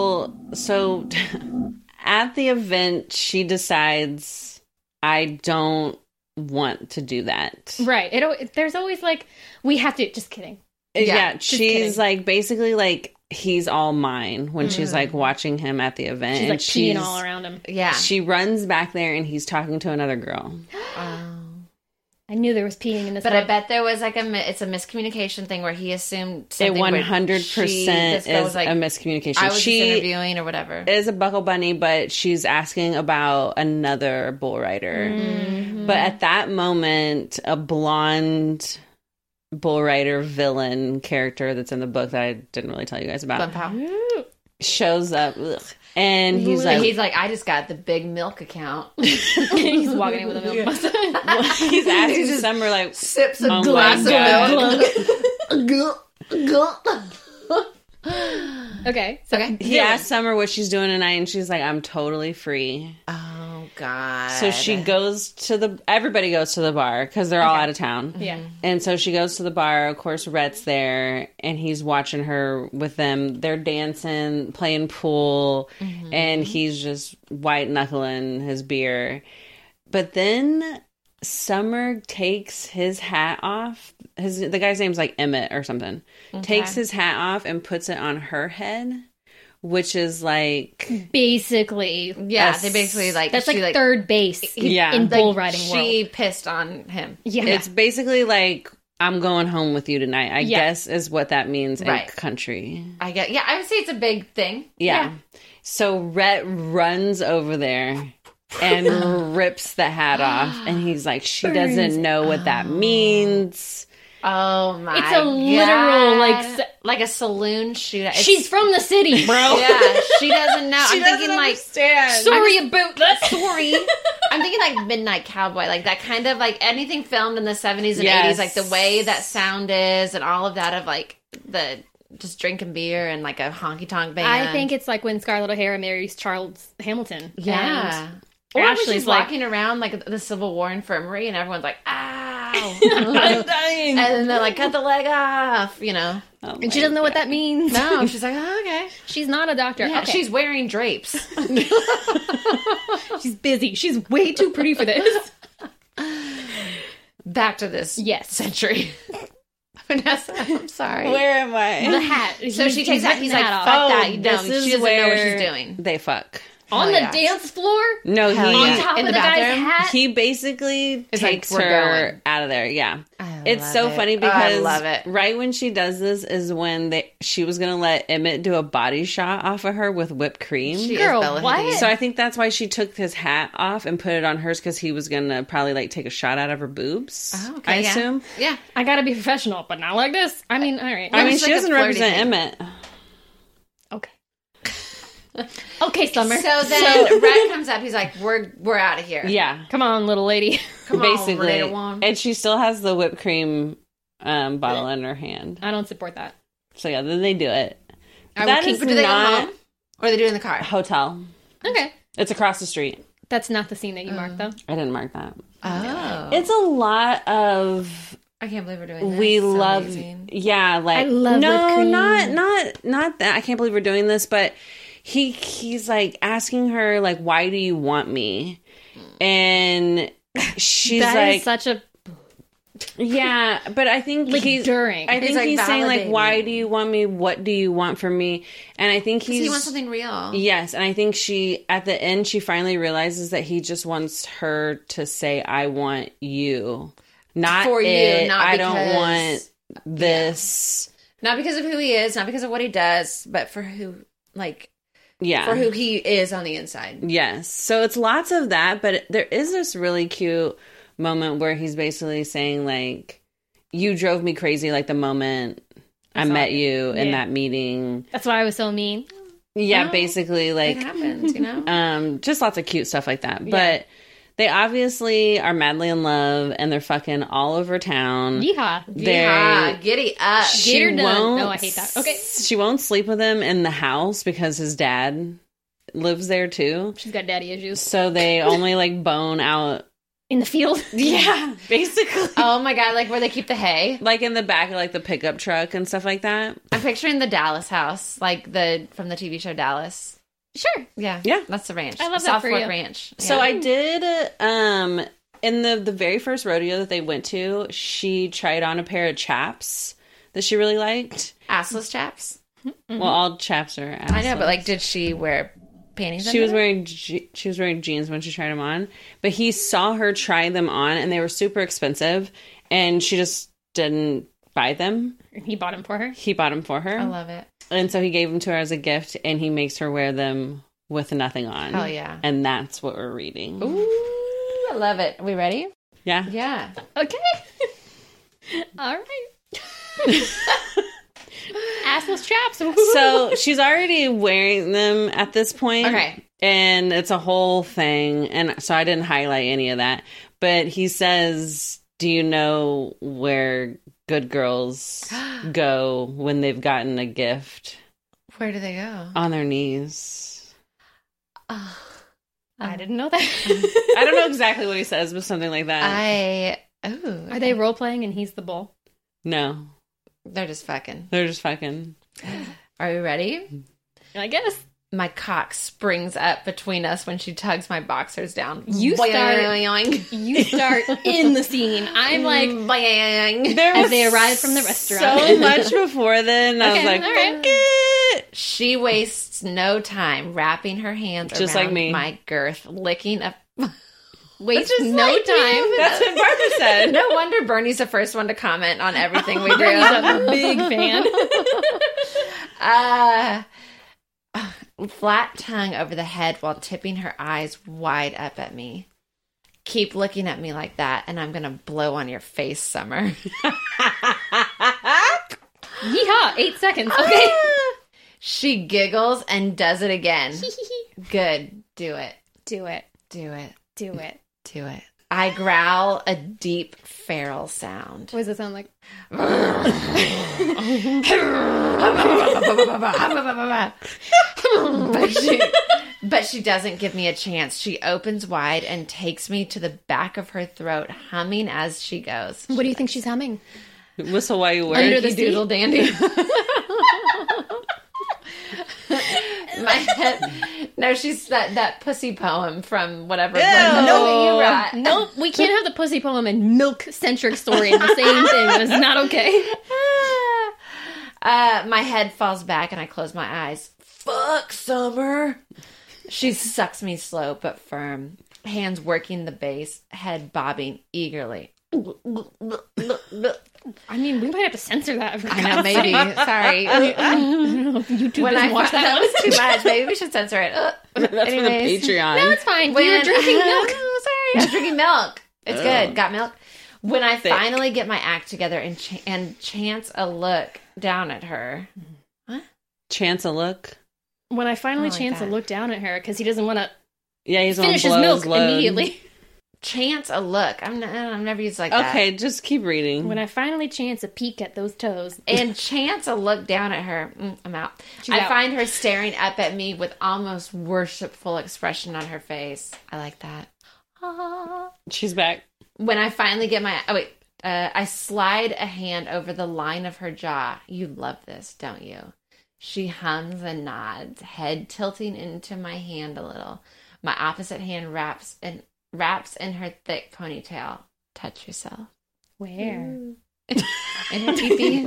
at the event, she decides, I don't want to do that. Right. There's always like, we have to. Just kidding. Yeah, just she's kidding. like basically like, he's all mine when she's like watching him at the event. She's like peeing all around him. Yeah. She runs back there and he's talking to another girl. I knew there was peeing in this. But one. I bet there was like it's a miscommunication thing where he assumed It something 100% this girl is was like, a miscommunication. I was just She interviewing or whatever. is a buckle bunny, but she's asking about another bull rider. But at that moment, a blonde bull rider villain character that's in the book that I didn't really tell you guys about shows up. Ugh. And he's like, I just got the big milk account. He's walking in with a milk mustache. he's asking Summer like, Sips a oh glass my of milk. Okay. Okay. he asks Summer what she's doing tonight, and she's like, I'm totally free. Oh God. So she goes to everybody goes to the bar because they're all out of town. Yeah. And so she goes to the bar. Of course, Rhett's there, and he's watching her with them. They're dancing, playing pool, and he's just white knuckling his beer. But then Summer takes his hat off. The guy's name's like Emmett or something. Takes his hat off and puts it on her head, which is like Basically. Yeah, they basically like That's she, like third base Yeah. in Like, bull riding she world. pissed on him. Yeah. it's basically like I'm going home with you tonight, I guess is what that means in country. I would say it's a big thing. Yeah. So Rhett runs over there and rips the hat off. And he's like, she doesn't know what that means. Oh my god. It's a literal, like a saloon shootout. She's from the city, bro. Yeah, she doesn't know. I'm thinking understand. Sorry about that. Sorry. I'm thinking like Midnight Cowboy, like that kind of like anything filmed in the 70s and 80s, like the way that sound is and all of that of like the just drinking beer and like a honky tonk band. I think it's like when Scarlett O'Hara marries Charles Hamilton. Yeah. Or Ashley's she's walking around like the Civil War infirmary and everyone's like, ow. I'm dying. And then they're like, cut the leg off, you know. Oh and she doesn't know what that means. No, she's like, oh, okay. She's not a doctor. Yeah, okay. she's wearing drapes. She's busy. She's way too pretty for this. Back to this century. Vanessa, I'm sorry. Where am I? The hat. So she takes that. He's like, fuck that. You know, she doesn't know what she's doing. They fuck. On the dance floor? No, he on top in of the guy's bathroom? hat? He basically takes like, her out of there. Yeah. It's so funny because I love it. Right when she does this is when she was going to let Emmett do a body shot off of her with whipped cream. She Girl, is Bella what? Hadid. So I think that's why she took his hat off and put it on hers because he was going to probably like take a shot out of her boobs. Oh, okay, I assume. Yeah. I gotta be professional, but not like this. I mean, all right. I mean, It's she like a doesn't flirty represent thing. Emmett. Okay. Okay, Summer. So then Rhett comes up. He's like, we're out of here. Yeah. Come on, little lady. Come Basically. on, one. And she still has the whipped cream bottle in her hand. I don't support that. So yeah, then they do it. I That will is keep- Do they go not home? Or they do it in the car? hotel. Okay. It's across the street. That's not the scene that you marked, though. I didn't mark that. Oh. It's a lot of I can't believe we're doing this. we So love amazing. yeah, like I love no, whipped cream. not that. I can't believe we're doing this, but he's like asking her like, why do you want me? And she's That like is such a yeah, but I think like he's during. I think like, he's saying like, validating. why do you want me? What do you want from me? And I think He wants something real. Yes, and I think she at the end she finally realizes that he just wants her to say, "I want you, not For you, it. not I don't because- want this." Not because of who he is, not because of what he does, but for who, like, Yeah, for who he is on the inside. Yes, so it's lots of that, but there is this really cute moment where he's basically saying like, "You drove me crazy." Like the moment I met you in that meeting. That's why I was so mean. Yeah, Well, basically like It happens, you know? just lots of cute stuff like that. But they obviously are madly in love and they're fucking all over town. Yeehaw. Yeah, giddy up. Get her done. won't No, I hate that. Okay. She won't sleep with him in the house because his dad lives there too. She's got daddy issues. So they only like bone out. In the field? Yeah, basically. Oh my God, like where they keep the hay. Like in the back of like the pickup truck and stuff like that. I'm picturing the Dallas house, like from the TV show Dallas. Sure. Yeah. Yeah. That's the ranch. I love that South for Fork you. Ranch. So Yeah. I did in the very first rodeo that they went to, she tried on a pair of chaps that she really liked. Assless chaps. Well, all chaps are assless. I know, but like, did she wear panties? She was under wearing she was wearing jeans when she tried them on, but he saw her try them on and they were super expensive, and she just didn't buy them. He bought him for her. He bought them for her, it? I love it. and so he gave them to her as a gift, and he makes her wear them with nothing on. Hell yeah. And that's what we're reading. Ooh, I love it. Are we ready? Yeah. Yeah. Okay. All right. Assless chaps. So she's already wearing them at this point. Okay. And it's a whole thing. And so I didn't highlight any of that. But he says, do you know where good girls go when they've gotten a gift? Where do they go? On their knees. I didn't know that. I don't know exactly what he says, but something like that. Are they role playing and he's the bull? No. They're just fucking. They're just fucking. Are we ready? I guess. My cock springs up between us when she tugs my boxers down. You Boing, start- boing, boing. You start in the scene. I'm like, Boing. There as was they arrive from the restaurant. so much before then. I was Okay, like, all right. fuck it. She wastes no time wrapping her hands Just around like me. my girth, licking up. waste no time. That's what Barbara said. No wonder Bernie's the first one to comment on everything we do. Bernie's a big fan. Flat tongue over the head while tipping her eyes wide up at me. Keep looking at me like that, and I'm going to blow on your face, Summer. Yeehaw, 8 seconds. Okay. She giggles and does it again. Good. Do it. Do it. Do it. Do it. Do it. I growl a deep feral sound. What does it sound like? But she doesn't give me a chance. She opens wide and takes me to the back of her throat, humming as she goes. What do you think she's humming? Whistle while you work. Under the Doodle dandy. My head. No, she's that pussy poem from whatever. Nope, we can't have the pussy poem and milk-centric story in the same thing. That is not okay. My head falls back and I close my eyes. Fuck, Summer. She sucks me slow but firm. Hands working the base, head bobbing eagerly. I mean, we might have to censor that. I know, maybe. Sorry. I don't know if YouTube doesn't watch that. That was too much. Maybe we should censor it. That's for the Patreon. No, it's fine. We were drinking milk. Oh, sorry. I was drinking milk. It's good. Got milk. When I finally get my act together and chance a look down at her. What? Chance a look? When I finally chance a look down at her, because he doesn't want to he's finish his milk immediately. Chance a look. I'm never used like that. Okay, just keep reading. When I finally chance a peek at those toes. And chance a look down at her. I'm out. I find her staring up at me with almost worshipful expression on her face. I like that. She's back. When I finally get my... I slide a hand over the line of her jaw. You love this, don't you? She hums and nods, head tilting into my hand a little. My opposite hand wraps in her thick ponytail. Touch yourself. Where? In her pee-pee.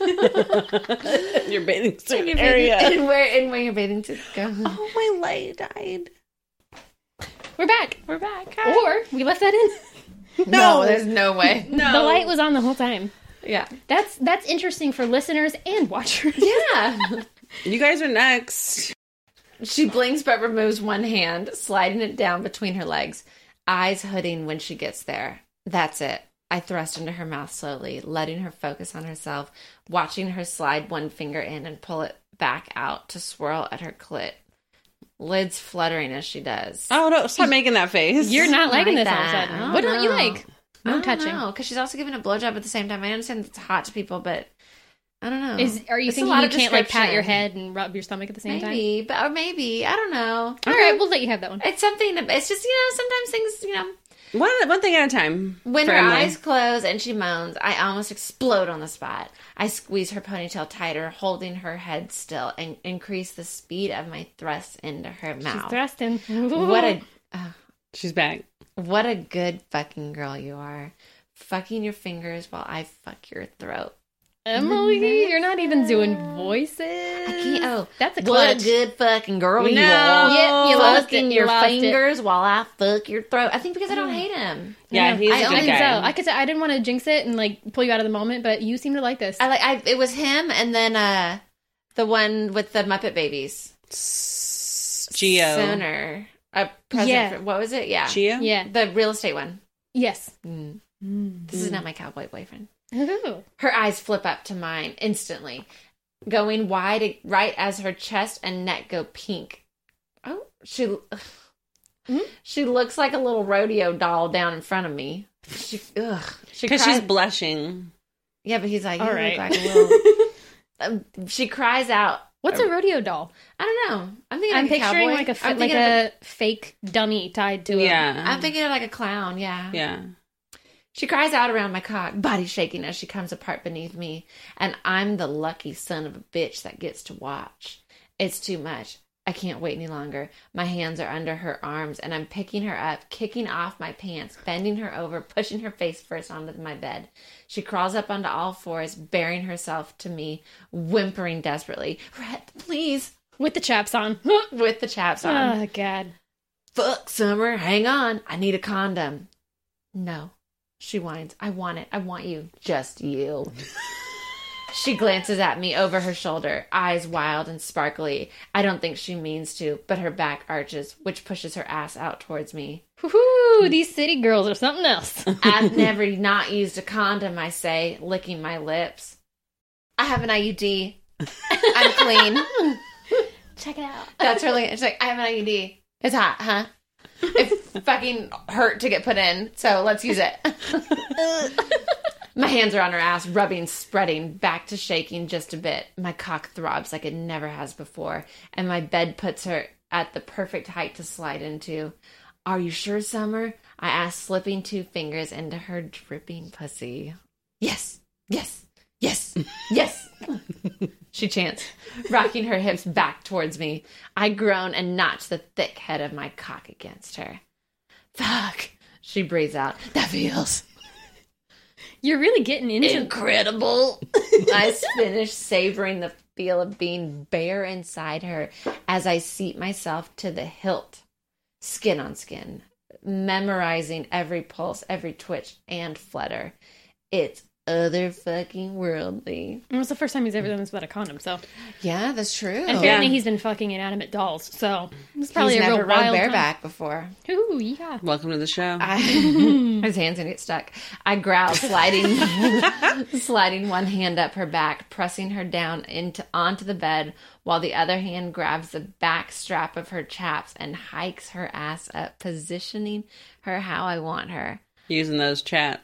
Your bathing suit area. And where your bathing suit go. Oh, my light died. We're back. Hi. Or we left that in. No, there's no way. No. The light was on the whole time. Yeah. That's interesting for listeners and watchers. Yeah. You guys are next. She blinks but removes one hand, sliding it down between her legs, eyes hooding when she gets there. That's it. I thrust into her mouth slowly, letting her focus on herself, watching her slide one finger in and pull it back out to swirl at her clit. Lids fluttering as she does. Oh, no, stop making that face. You're not liking this that. all of a sudden. What don't you like? No touching. Because she's also giving a blowjob at the same time. I understand it's hot to people, but I don't know. Are you thinking you can't like pat your head and rub your stomach at the same time? Maybe, or maybe. I don't know. All right, we'll let you have that one. It's something, it's just, sometimes things, One thing at a time. When her eyes close and she moans, I almost explode on the spot. I squeeze her ponytail tighter, holding her head still, and increase the speed of my thrust into her mouth. She's thrusting. She's back. What a good fucking girl you are. Fucking your fingers while I fuck your throat. Emily, you're not even doing voices. I can't. Oh, that's a clutch. What a good fucking girl you are. Yeah, you lost it. Your fingers while I fuck your throat. I think because I don't hate him. Yeah, he's a good guy. So. I could say I didn't want to jinx it and like pull you out of the moment, but you seem to like this. It was him, and then the one with the Muppet Babies, Geo. Sooner. What was it? Yeah, Geo. Yeah, the real estate one. Yes. This is not my cowboy boyfriend. Ooh. Her eyes flip up to mine instantly, going wide right as her chest and neck go pink. Oh, she looks like a little rodeo doll down in front of me. Because she's blushing. Yeah, but he's like, all you right. look like a little... she cries out. What's a rodeo doll? I don't know. I'm picturing cowboy. like a fake dummy tied to Yeah. I'm thinking of like a clown, yeah. Yeah. She cries out around my cock, body shaking as she comes apart beneath me, and I'm the lucky son of a bitch that gets to watch. It's too much. I can't wait any longer. My hands are under her arms, and I'm picking her up, kicking off my pants, bending her over, pushing her face first onto my bed. She crawls up onto all fours, bearing herself to me, whimpering desperately, Rhett, please. With the chaps on. With the chaps on. Oh, God. Fuck, Summer, hang on. I need a condom. No, she whines. I want it. I want you. Just you. She glances at me over her shoulder, eyes wild and sparkly. I don't think she means to, but her back arches, which pushes her ass out towards me. Woohoo! These city girls are something else. I've never not used a condom, I say, licking my lips. I have an IUD. I'm clean. Check it out. That's really, it's like, I have an IUD. It's hot, huh? It fucking hurt to get put in, so let's use it. My hands are on her ass, rubbing, spreading, back to shaking just a bit. My cock throbs like it never has before, and my bed puts her at the perfect height to slide into. Are you sure, Summer? I ask, slipping 2 fingers into her dripping pussy. Yes, yes, yes, yes. She chants, rocking her hips back towards me. I groan and notch the thick head of my cock against her. Fuck, she breathes out. That feels... You're really getting into incredible. I finish savoring the feel of being bare inside her as I seat myself to the hilt, skin on skin, memorizing every pulse, every twitch and flutter. It's other fucking worldly. It was the first time he's ever done this without a condom, so. Yeah, that's true. And apparently he's been fucking inanimate dolls, so it's probably he's a real never wild rode bareback before. Ooh, yeah. Welcome to the show. His hands gonna get stuck. I growl, sliding one hand up her back, pressing her down onto the bed, while the other hand grabs the back strap of her chaps and hikes her ass up, positioning her how I want her. Using those chaps.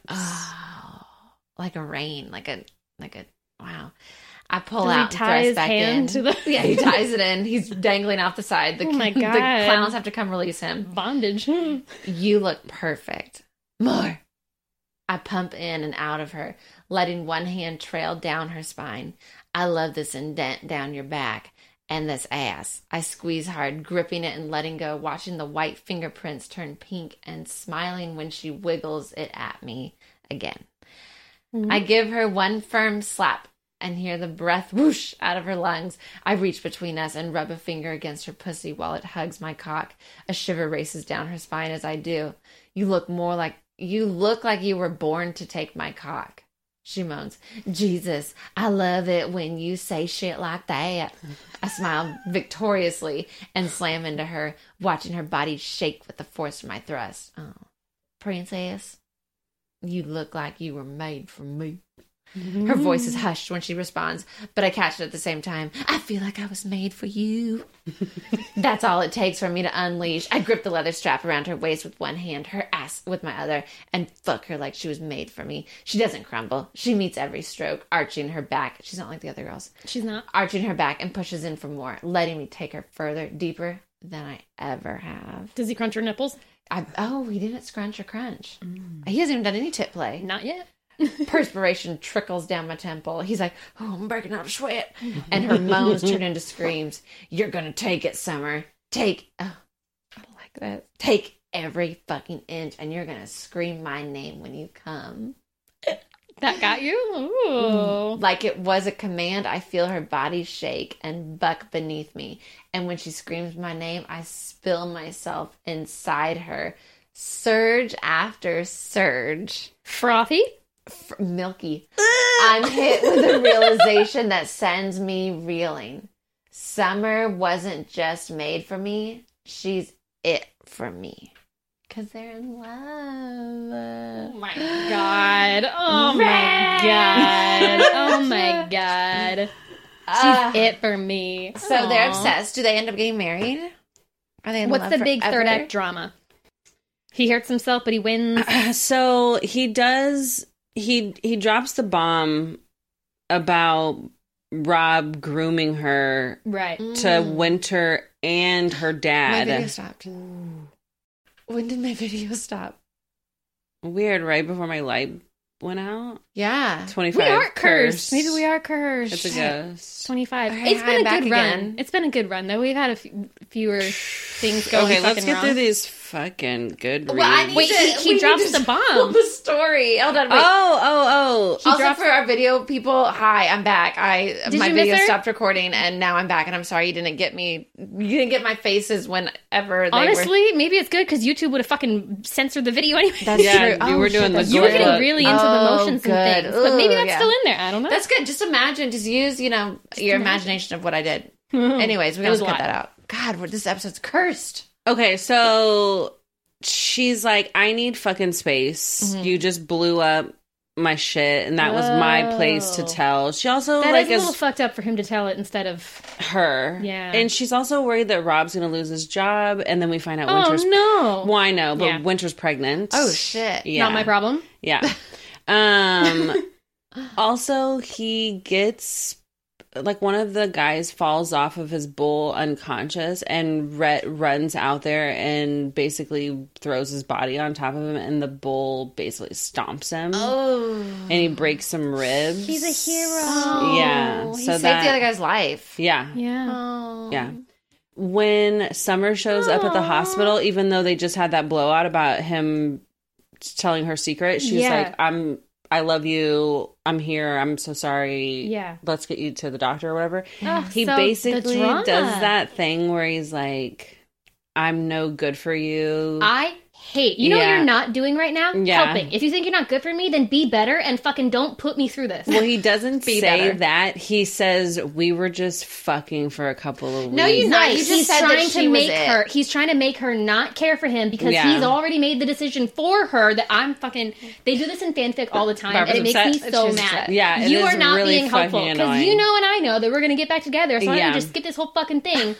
Like a rein, like a wow. I pull Does out he tie and thrust his back hand in. to the... Yeah, he ties it in. He's dangling off the side. Oh my God. The clowns have to come release him. Bondage. You look perfect. More. I pump in and out of her, letting one hand trail down her spine. I love this indent down your back and this ass. I squeeze hard, gripping it and letting go, watching the white fingerprints turn pink and smiling when she wiggles it at me again. Mm-hmm. I give her one firm slap and hear the breath whoosh out of her lungs. I reach between us and rub a finger against her pussy while it hugs my cock. A shiver races down her spine as I do. You look like you were born to take my cock. She moans, Jesus, I love it when you say shit like that. I smile victoriously and slam into her, watching her body shake with the force of my thrust. Oh, princess. You look like you were made for me. Her voice is hushed when she responds, but I catch it at the same time. I feel like I was made for you. That's all it takes for me to unleash. I grip the leather strap around her waist with one hand, her ass with my other, and fuck her like she was made for me. She doesn't crumble. She meets every stroke, arching her back. She's not like the other girls. She's not. Arching her back and pushes in for more, letting me take her further, deeper than I ever have. Does he crunch her nipples? He didn't scrunch or crunch. He hasn't even done any tip play. Not yet. Perspiration trickles down my temple. He's like, oh, I'm breaking out a sweat. And her moans turn into screams. You're going to take it, Summer. I like that. Take every fucking inch and you're going to scream my name when you come. That got you? Ooh. Like it was a command, I feel her body shake and buck beneath me. And when she screams my name, I spill myself inside her. Surge after surge. Frothy? Milky. I'm hit with a realization that sends me reeling. Summer wasn't just made for me. She's it for me. Because they're in love. Oh my God. Oh my God. Oh my God. She's it for me. So they're obsessed. Do they end up getting married? Are they in love What's the big forever? third act drama? He hurts himself, but he wins. So he does. He drops the bomb about Rob grooming her right to Winter and her dad. My video stopped. When did my video stop? Weird, right before my light went out? Yeah. 25. We are cursed. Cursed. Maybe we are cursed. It's a ghost. 25. Okay, it's been a back good run. again. It's been a good run, though. We've had fewer things going Okay, let's get wrong. through these fucking good read. Well, he drops the bomb. The story. Hold on. Wait. Oh. Also, for our video people, hi, I'm back. My video her? stopped recording, and now I'm back. And I'm sorry you didn't get me. You didn't get my faces whenever. Honestly, maybe it's good because YouTube would have fucking censored the video anyway. That's true. You were doing the. You were getting really into the motions good. and things, but maybe that's still in there. I don't know. That's good. Just imagine. Just use your imagination of what I did. Anyways, we're gonna cut that out. God, this episode's cursed. Okay, so she's like, I need fucking space. You just blew up my shit, and that was my place to tell. She also that is a little fucked up for him to tell it instead of her. Yeah, and she's also worried that Rob's gonna lose his job, and then we find out Winter's. Oh no! Well, I know, but Winter's pregnant. Oh shit! Yeah. Not my problem. Yeah. Also, he gets. Like, one of the guys falls off of his bull unconscious, and Rhett runs out there and basically throws his body on top of him, and the bull basically stomps him. Oh. And he breaks some ribs. He's a hero. Yeah. He saved the other guy's life. Yeah. Yeah. Oh. Yeah. When Summer shows up at the hospital, even though they just had that blowout about him telling her secret, she's like, I love you. I'm here. I'm so sorry. Yeah. Let's get you to the doctor or whatever. He basically does that thing where he's like, I'm no good for you. I hate. You know what you're not doing right now? Yeah. Helping. If you think you're not good for me, then be better and fucking don't put me through this. Well, he doesn't say better. that. He says, we were just fucking for a couple of weeks. No, you're not. You just he's said trying that she to was make her. He's trying to make her not care for him because he's already made the decision for her that I'm fucking. They do this in fanfic all the time, Barbara's and it makes me so mad. Yeah, you are not really being helpful because you know and I know that we're gonna get back together. So I'm gonna just skip this whole fucking thing.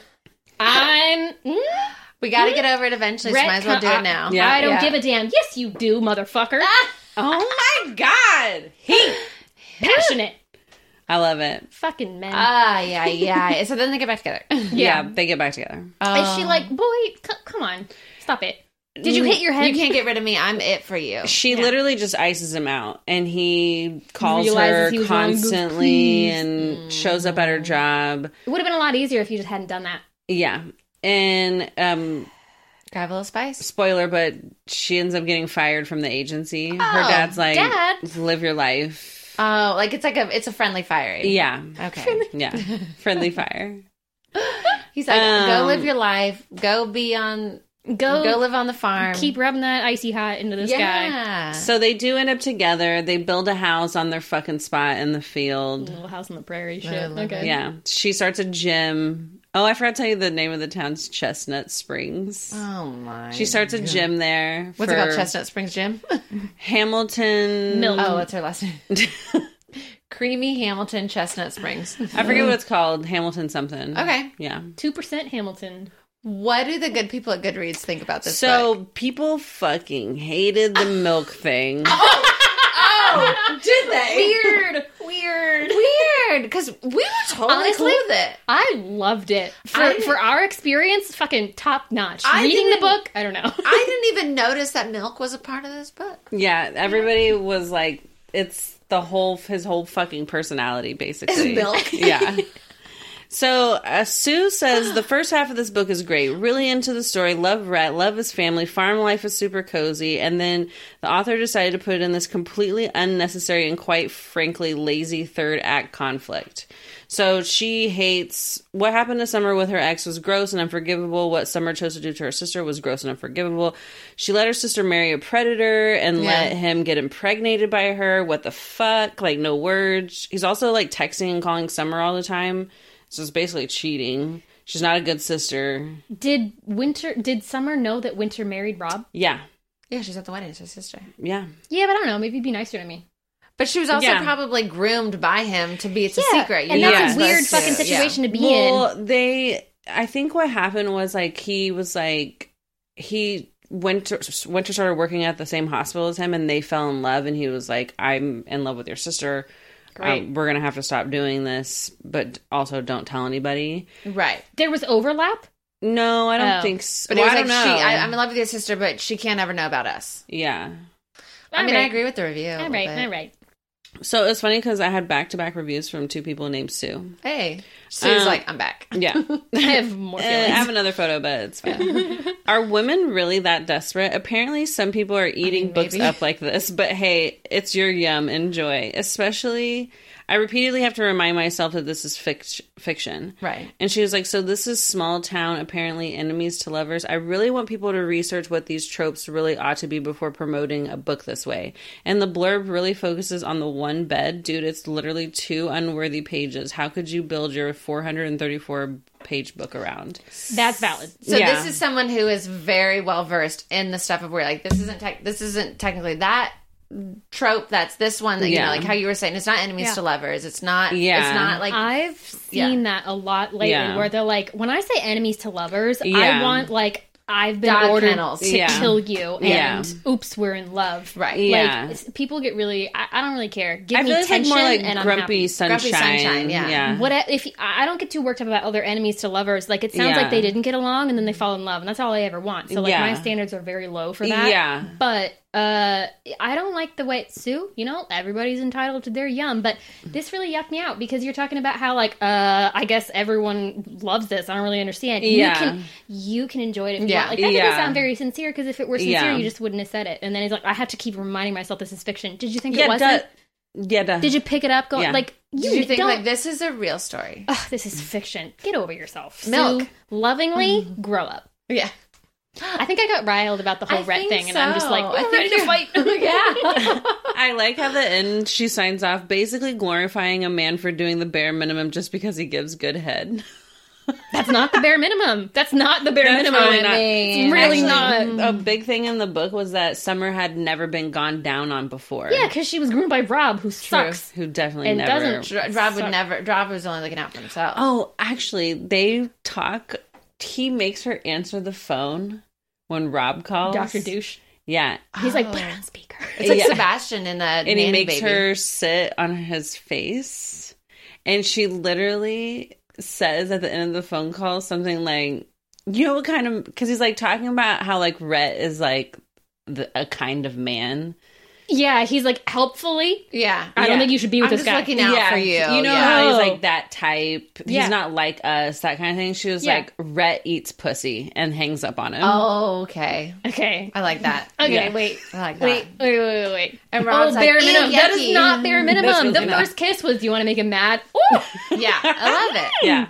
We got to get over it eventually, so might as well do it now. Yeah, I don't give a damn. Yes, you do, motherfucker. Oh my god. Passionate. I love it. Fucking men. Yeah. So then they get back together. Yeah, they get back together. Is she like, boy, come on. Stop it. Did you hit your head? You can't get rid of me. I'm it for you. She literally just ices him out, and he calls Realizes her constantly and shows up at her job. It would have been a lot easier if you just hadn't done that. Yeah. And grab a little spice. Spoiler, but she ends up getting fired from the agency. Her dad's like, Dad. live your life. Oh, like it's a friendly fire. Yeah. Okay. Yeah. Friendly fire. He's like, go live your life. Go live on the farm. Keep rubbing that icy hot into this guy. So they do end up together. They build a house on their fucking spot in the field. A little house on the prairie shit. Okay. Yeah. She starts a gym. Oh, I forgot to tell you the name of the town's Chestnut Springs. Oh my. She starts a gym there. What's it called? Chestnut Springs Gym? Hamilton. Milk. Oh, what's her last name? Creamy Hamilton Chestnut Springs. I forget what it's called. Hamilton something. Okay. Yeah. 2% Hamilton. What do the good people at Goodreads think about this book? People fucking hated the milk thing. Oh, did they? Weird. Because we were totally cool with it. I loved it. For our experience, fucking top notch. I Reading the book, I don't know. I didn't even notice that milk was a part of this book. Yeah, everybody was like, it's his whole fucking personality, basically. Milk. Yeah. So Sue says the first half of this book is great. Really into the story. Love Rhett. Love his family. Farm life is super cozy. And then the author decided to put in this completely unnecessary and quite frankly lazy third act conflict. So she hates what happened to Summer with her ex was gross and unforgivable. What Summer chose to do to her sister was gross and unforgivable. She let her sister marry a predator and let him get impregnated by her. What the fuck? Like, no words. He's also like texting and calling Summer all the time. So it's basically cheating. She's not a good sister. Did Summer know that Winter married Rob? Yeah. Yeah, she's at the wedding. It's her sister. Yeah. Yeah, but I don't know. Maybe be nicer to me. But she was also probably groomed by him to be a secret. And that's a weird fucking situation to be in. Well, I think what happened was like Winter started working at the same hospital as him, and they fell in love, and he was like, I'm in love with your sister. We're going to have to stop doing this, but also don't tell anybody. Right. There was overlap? No, I don't think so. But well, it was I like, don't know. I'm in love with your sister, but she can't ever know about us. Yeah. I mean, I agree with the review. All right. So it's funny because I had back-to-back reviews from 2 people named Sue. Hey. Sue's like, I'm back. Yeah. I have more feelings. I have another photo, but it's fine. Are women really that desperate? Apparently, some people are eating books up like this, but hey, it's your yum. Enjoy. Especially, I repeatedly have to remind myself that this is fiction. Right. And she was like, so this is small town, apparently enemies to lovers. I really want people to research what these tropes really ought to be before promoting a book this way. And the blurb really focuses on the one bed. Dude, it's literally 2 unworthy pages. How could you build your 434-page book around? That's valid. So this is someone who is very well versed in the stuff of where, like, this isn't technically that trope. That's this one that, you know, like how you were saying, it's not enemies to lovers. It's not, it's not like... I've seen that a lot lately where they're like, when I say enemies to lovers, I want, like, I've been ordered to kill you, and oops, we're in love. Right. Yeah. Like, people get really... I don't really care. Give me feel tension, like more like and I'm grumpy happy. sunshine. Grumpy sunshine, yeah. What if I don't get too worked up about other enemies to lovers? Like, it sounds like they didn't get along, and then they fall in love, and that's all I ever want. So, like, my standards are very low for that. Yeah. But I don't like the way Sue, you know, everybody's entitled to their yum, but this really yucked me out because you're talking about how, like, I guess everyone loves this. I don't really understand. You can enjoy it if you want. Like, that doesn't sound very sincere, because if it were sincere, you just wouldn't have said it. And then he's like, I have to keep reminding myself this is fiction. Did you think it wasn't? Did you pick it up? Like, did you think, like, this is a real story? Oh, this is fiction. Get over yourself. Milk. Sue, lovingly, grow up. Yeah. I think I got riled about the whole Rhett thing, and I'm just like, I'm ready to fight. I like how the end she signs off basically glorifying a man for doing the bare minimum just because he gives good head. That's not the bare minimum. That's not the bare minimum. Really not. It's really not. A big thing in the book was that Summer had never been gone down on before. Yeah, because she was groomed by Rob, who sucks. Who definitely and never... Rob was only looking out for himself. Oh, actually, they talk... He makes her answer the phone when Rob calls. Dr. Douche. Yeah. He's like, put it on speaker. It's like Sebastian in that. And he makes her sit on his face. And she literally says at the end of the phone call something like, you know what kind of... Because he's like talking about how like Rhett is like a kind of man. Yeah, he's like, helpfully. Yeah. I don't think you should be with this guy. I'm just looking out for you. You know how he's like that type. He's not like us, that kind of thing. She was like, Rhett eats pussy and hangs up on him. Oh, okay. Okay. I like that. Okay, wait. I like that. Wait. And Rob's like, bare minimum. That is not bare minimum. The really first kiss was, do you want to make him mad? Ooh! Yeah, I love it. Yeah.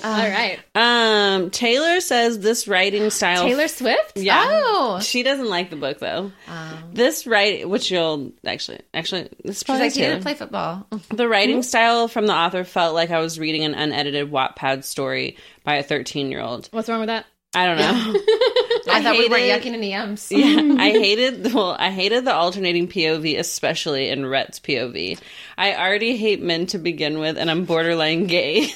All right. Taylor says this writing style... Taylor Swift? Yeah. Oh. She doesn't like the book, though. This writing... Which you'll... Actually, this is probably She's like, he didn't play football. The writing style from the author felt like I was reading an unedited Wattpad story by a 13-year-old. What's wrong with that? I don't know. I thought we weren't yucking any yums. Yeah, I hated the alternating POV, especially in Rhett's POV. I already hate men to begin with, and I'm borderline gay.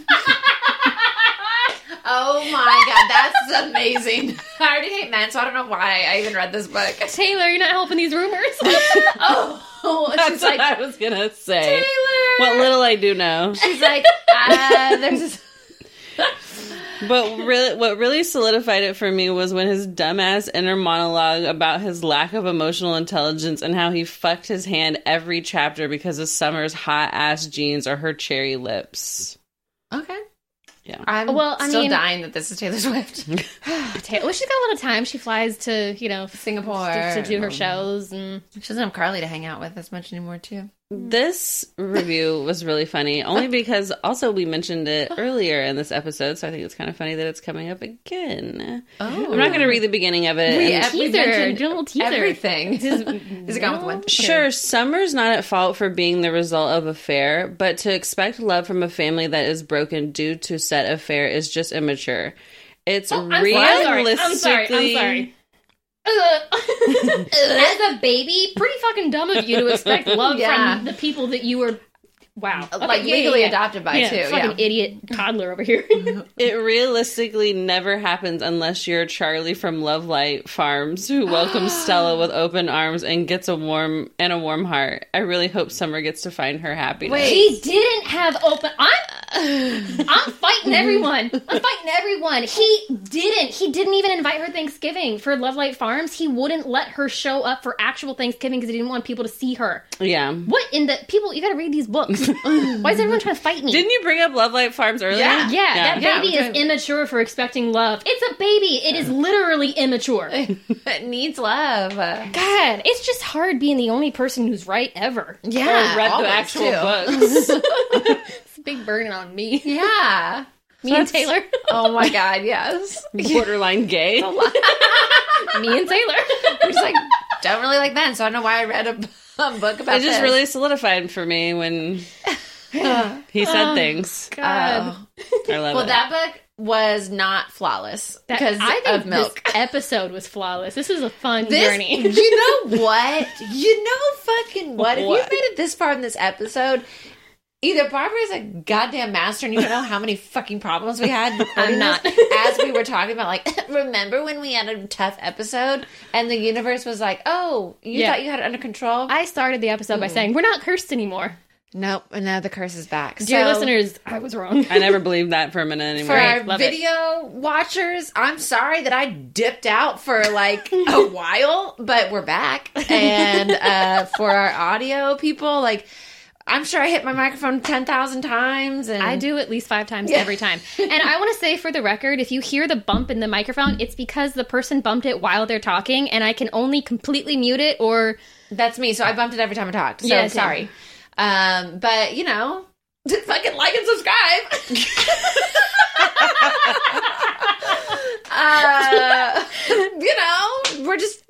Oh my god, that's amazing. I already hate men, so I don't know why I even read this book. Taylor, you're not helping these rumors. That's what I was gonna say. Taylor, what little I do know. She's like, there's this... But what really solidified it for me was when his dumbass inner monologue about his lack of emotional intelligence and how he fucked his hand every chapter because of Summer's hot ass jeans or her cherry lips. Okay. Yeah. I'm still dying that this is Taylor Swift. Well, she's got a lot of time. She flies to, Singapore to do her shows, and she doesn't have Carly to hang out with as much anymore, too. This review was really funny, only because also we mentioned it earlier in this episode, so I think it's kind of funny that it's coming up again. Oh. I'm not going to read the beginning of it. We mentioned a little teaser. Everything. Is it gone with one? Sure, Summer's not at fault for being the result of affair, but to expect love from a family that is broken due to said affair is just immature. It's realistically... I'm sorry. As a baby, pretty fucking dumb of you to expect love from the people that you were, legally adopted by, too. Fucking idiot toddler over here. It realistically never happens unless you're Charlie from Love Light Farms, who welcomes Stella with open arms and gets a warm heart. I really hope Summer gets to find her happiness. Wait, she didn't have open... I'm fighting everyone. He didn't even invite her Thanksgiving for Love Light Farms. He wouldn't let her show up for actual Thanksgiving because he didn't want people to see her. Yeah. What in the people? You got to read these books. Why is everyone trying to fight me? Didn't you bring up Love Light Farms earlier? Yeah. That baby is immature for expecting love. It's a baby. It is literally immature. It needs love. God, it's just hard being the only person who's right ever. Yeah, or read the actual books. It's a big burden on me. Yeah. Me and Taylor. Oh my God, yes. Borderline gay. Me and Taylor. We're just like, don't really like men, so I don't know why I read a book about It just this. really solidified for me when he said things. God. I love it. That book was not flawless because I think of milk. This episode was flawless. This is a fun journey. You know what? You know fucking what? If you made it this far in this episode, either Barbara is a goddamn master and you don't know how many fucking problems we had recording not. this, as we were talking about, like, remember when we had a tough episode and the universe was like, oh, you thought you had it under control? I started the episode by saying, we're not cursed anymore. Nope, and now the curse is back. Dear listeners, I was wrong. I never believed that for a minute anymore. For our Love video watchers, I'm sorry that I dipped out for like a while, but we're back. And for our audio people, like, I'm sure I hit my microphone 10,000 times. And I do at least 5 times every time. And I want to say for the record, if you hear the bump in the microphone, it's because the person bumped it while they're talking, and I can only completely mute it or... That's me, so I bumped it every time I talked. So Yeah, sorry. But, you know, fucking like and subscribe. You know, we're just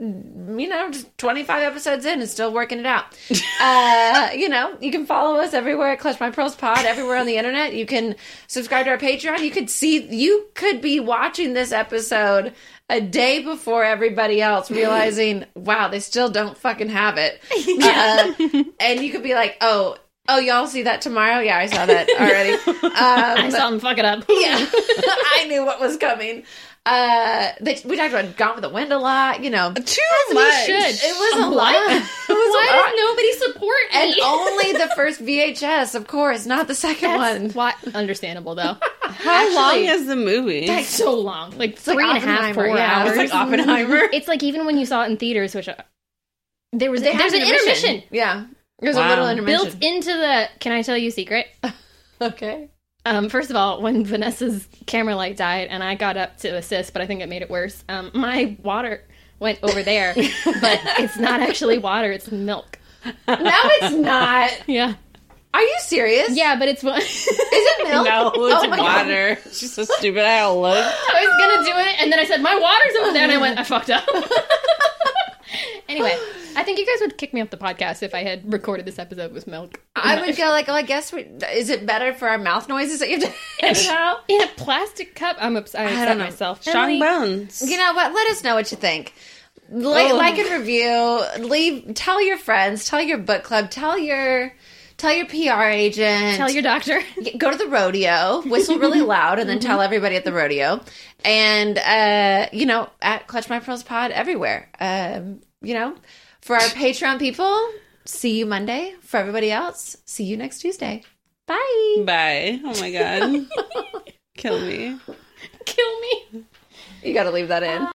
25 episodes in and still working it out. You know, you can follow us everywhere at Clutch My Pearls Pod, everywhere on the internet. You can subscribe to our Patreon. You could be watching this episode a day before everybody else, realizing, wow, they still don't fucking have it. And you could be like, oh, y'all see that tomorrow? Yeah, I saw that already. I saw them fuck it up. Yeah, I knew what was coming. We talked about Gone with the Wind a lot, you know. Too much. It was a lot. Why does nobody support me? And only the first VHS, of course, not the second one. Why? Understandable, though. How long is the movie? It's so long. Like 3.5, Oppenheimer, 4 hours. It's like Oppenheimer. It's like even when you saw it in theaters, which there's an intermission. Yeah. There's a little intermission. Built into the... Can I tell you a secret? Okay. First of all, when Vanessa's camera light died and I got up to assist, but I think it made it worse, my water went over there, but it's not actually water, it's milk. No, it's not. Yeah. Are you serious? Yeah, but it's... Is it milk? No, it's my water. God. She's so stupid. I don't look. I was going to do it, and then I said, my water's over there, and I went, I fucked up. Anyway, I think you guys would kick me off the podcast if I had recorded this episode with milk. I would go like, oh, I guess is it better for our mouth noises that you have to edit out? In a plastic cup? I upset myself. Strong bones. You know what? Let us know what you think. Like and review. Tell your friends. Tell your book club. Tell your PR agent. Tell your doctor. Go to the rodeo. Whistle really loud, and then tell everybody at the rodeo. And at Clutch My Pearls Pod everywhere. For our Patreon people, see you Monday. For everybody else, see you next Tuesday. Bye. Bye. Oh my God. Kill me. Kill me. You got to leave that in.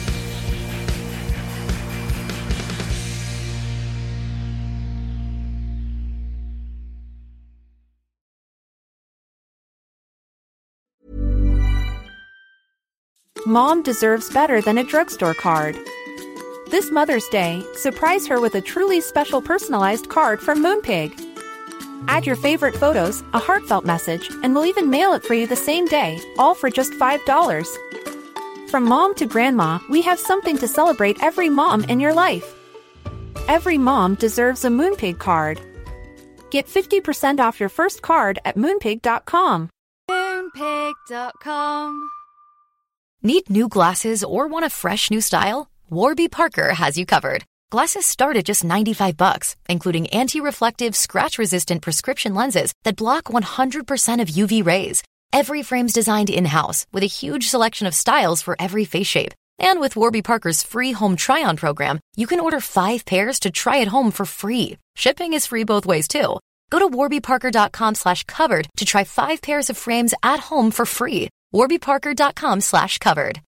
Mom deserves better than a drugstore card. This Mother's Day, surprise her with a truly special personalized card from Moonpig. Add your favorite photos, a heartfelt message, and we'll even mail it for you the same day, all for just $5. From mom to grandma, we have something to celebrate every mom in your life. Every mom deserves a Moonpig card. Get 50% off your first card at Moonpig.com. Moonpig.com. Need new glasses or want a fresh new style? Warby Parker has you covered. Glasses start at just $95, including anti-reflective, scratch-resistant prescription lenses that block 100% of UV rays. Every frame's designed in-house with a huge selection of styles for every face shape. And with Warby Parker's free home try-on program, you can order 5 pairs to try at home for free. Shipping is free both ways, too. Go to warbyparker.com/covered to try 5 pairs of frames at home for free. warbyparker.com/covered.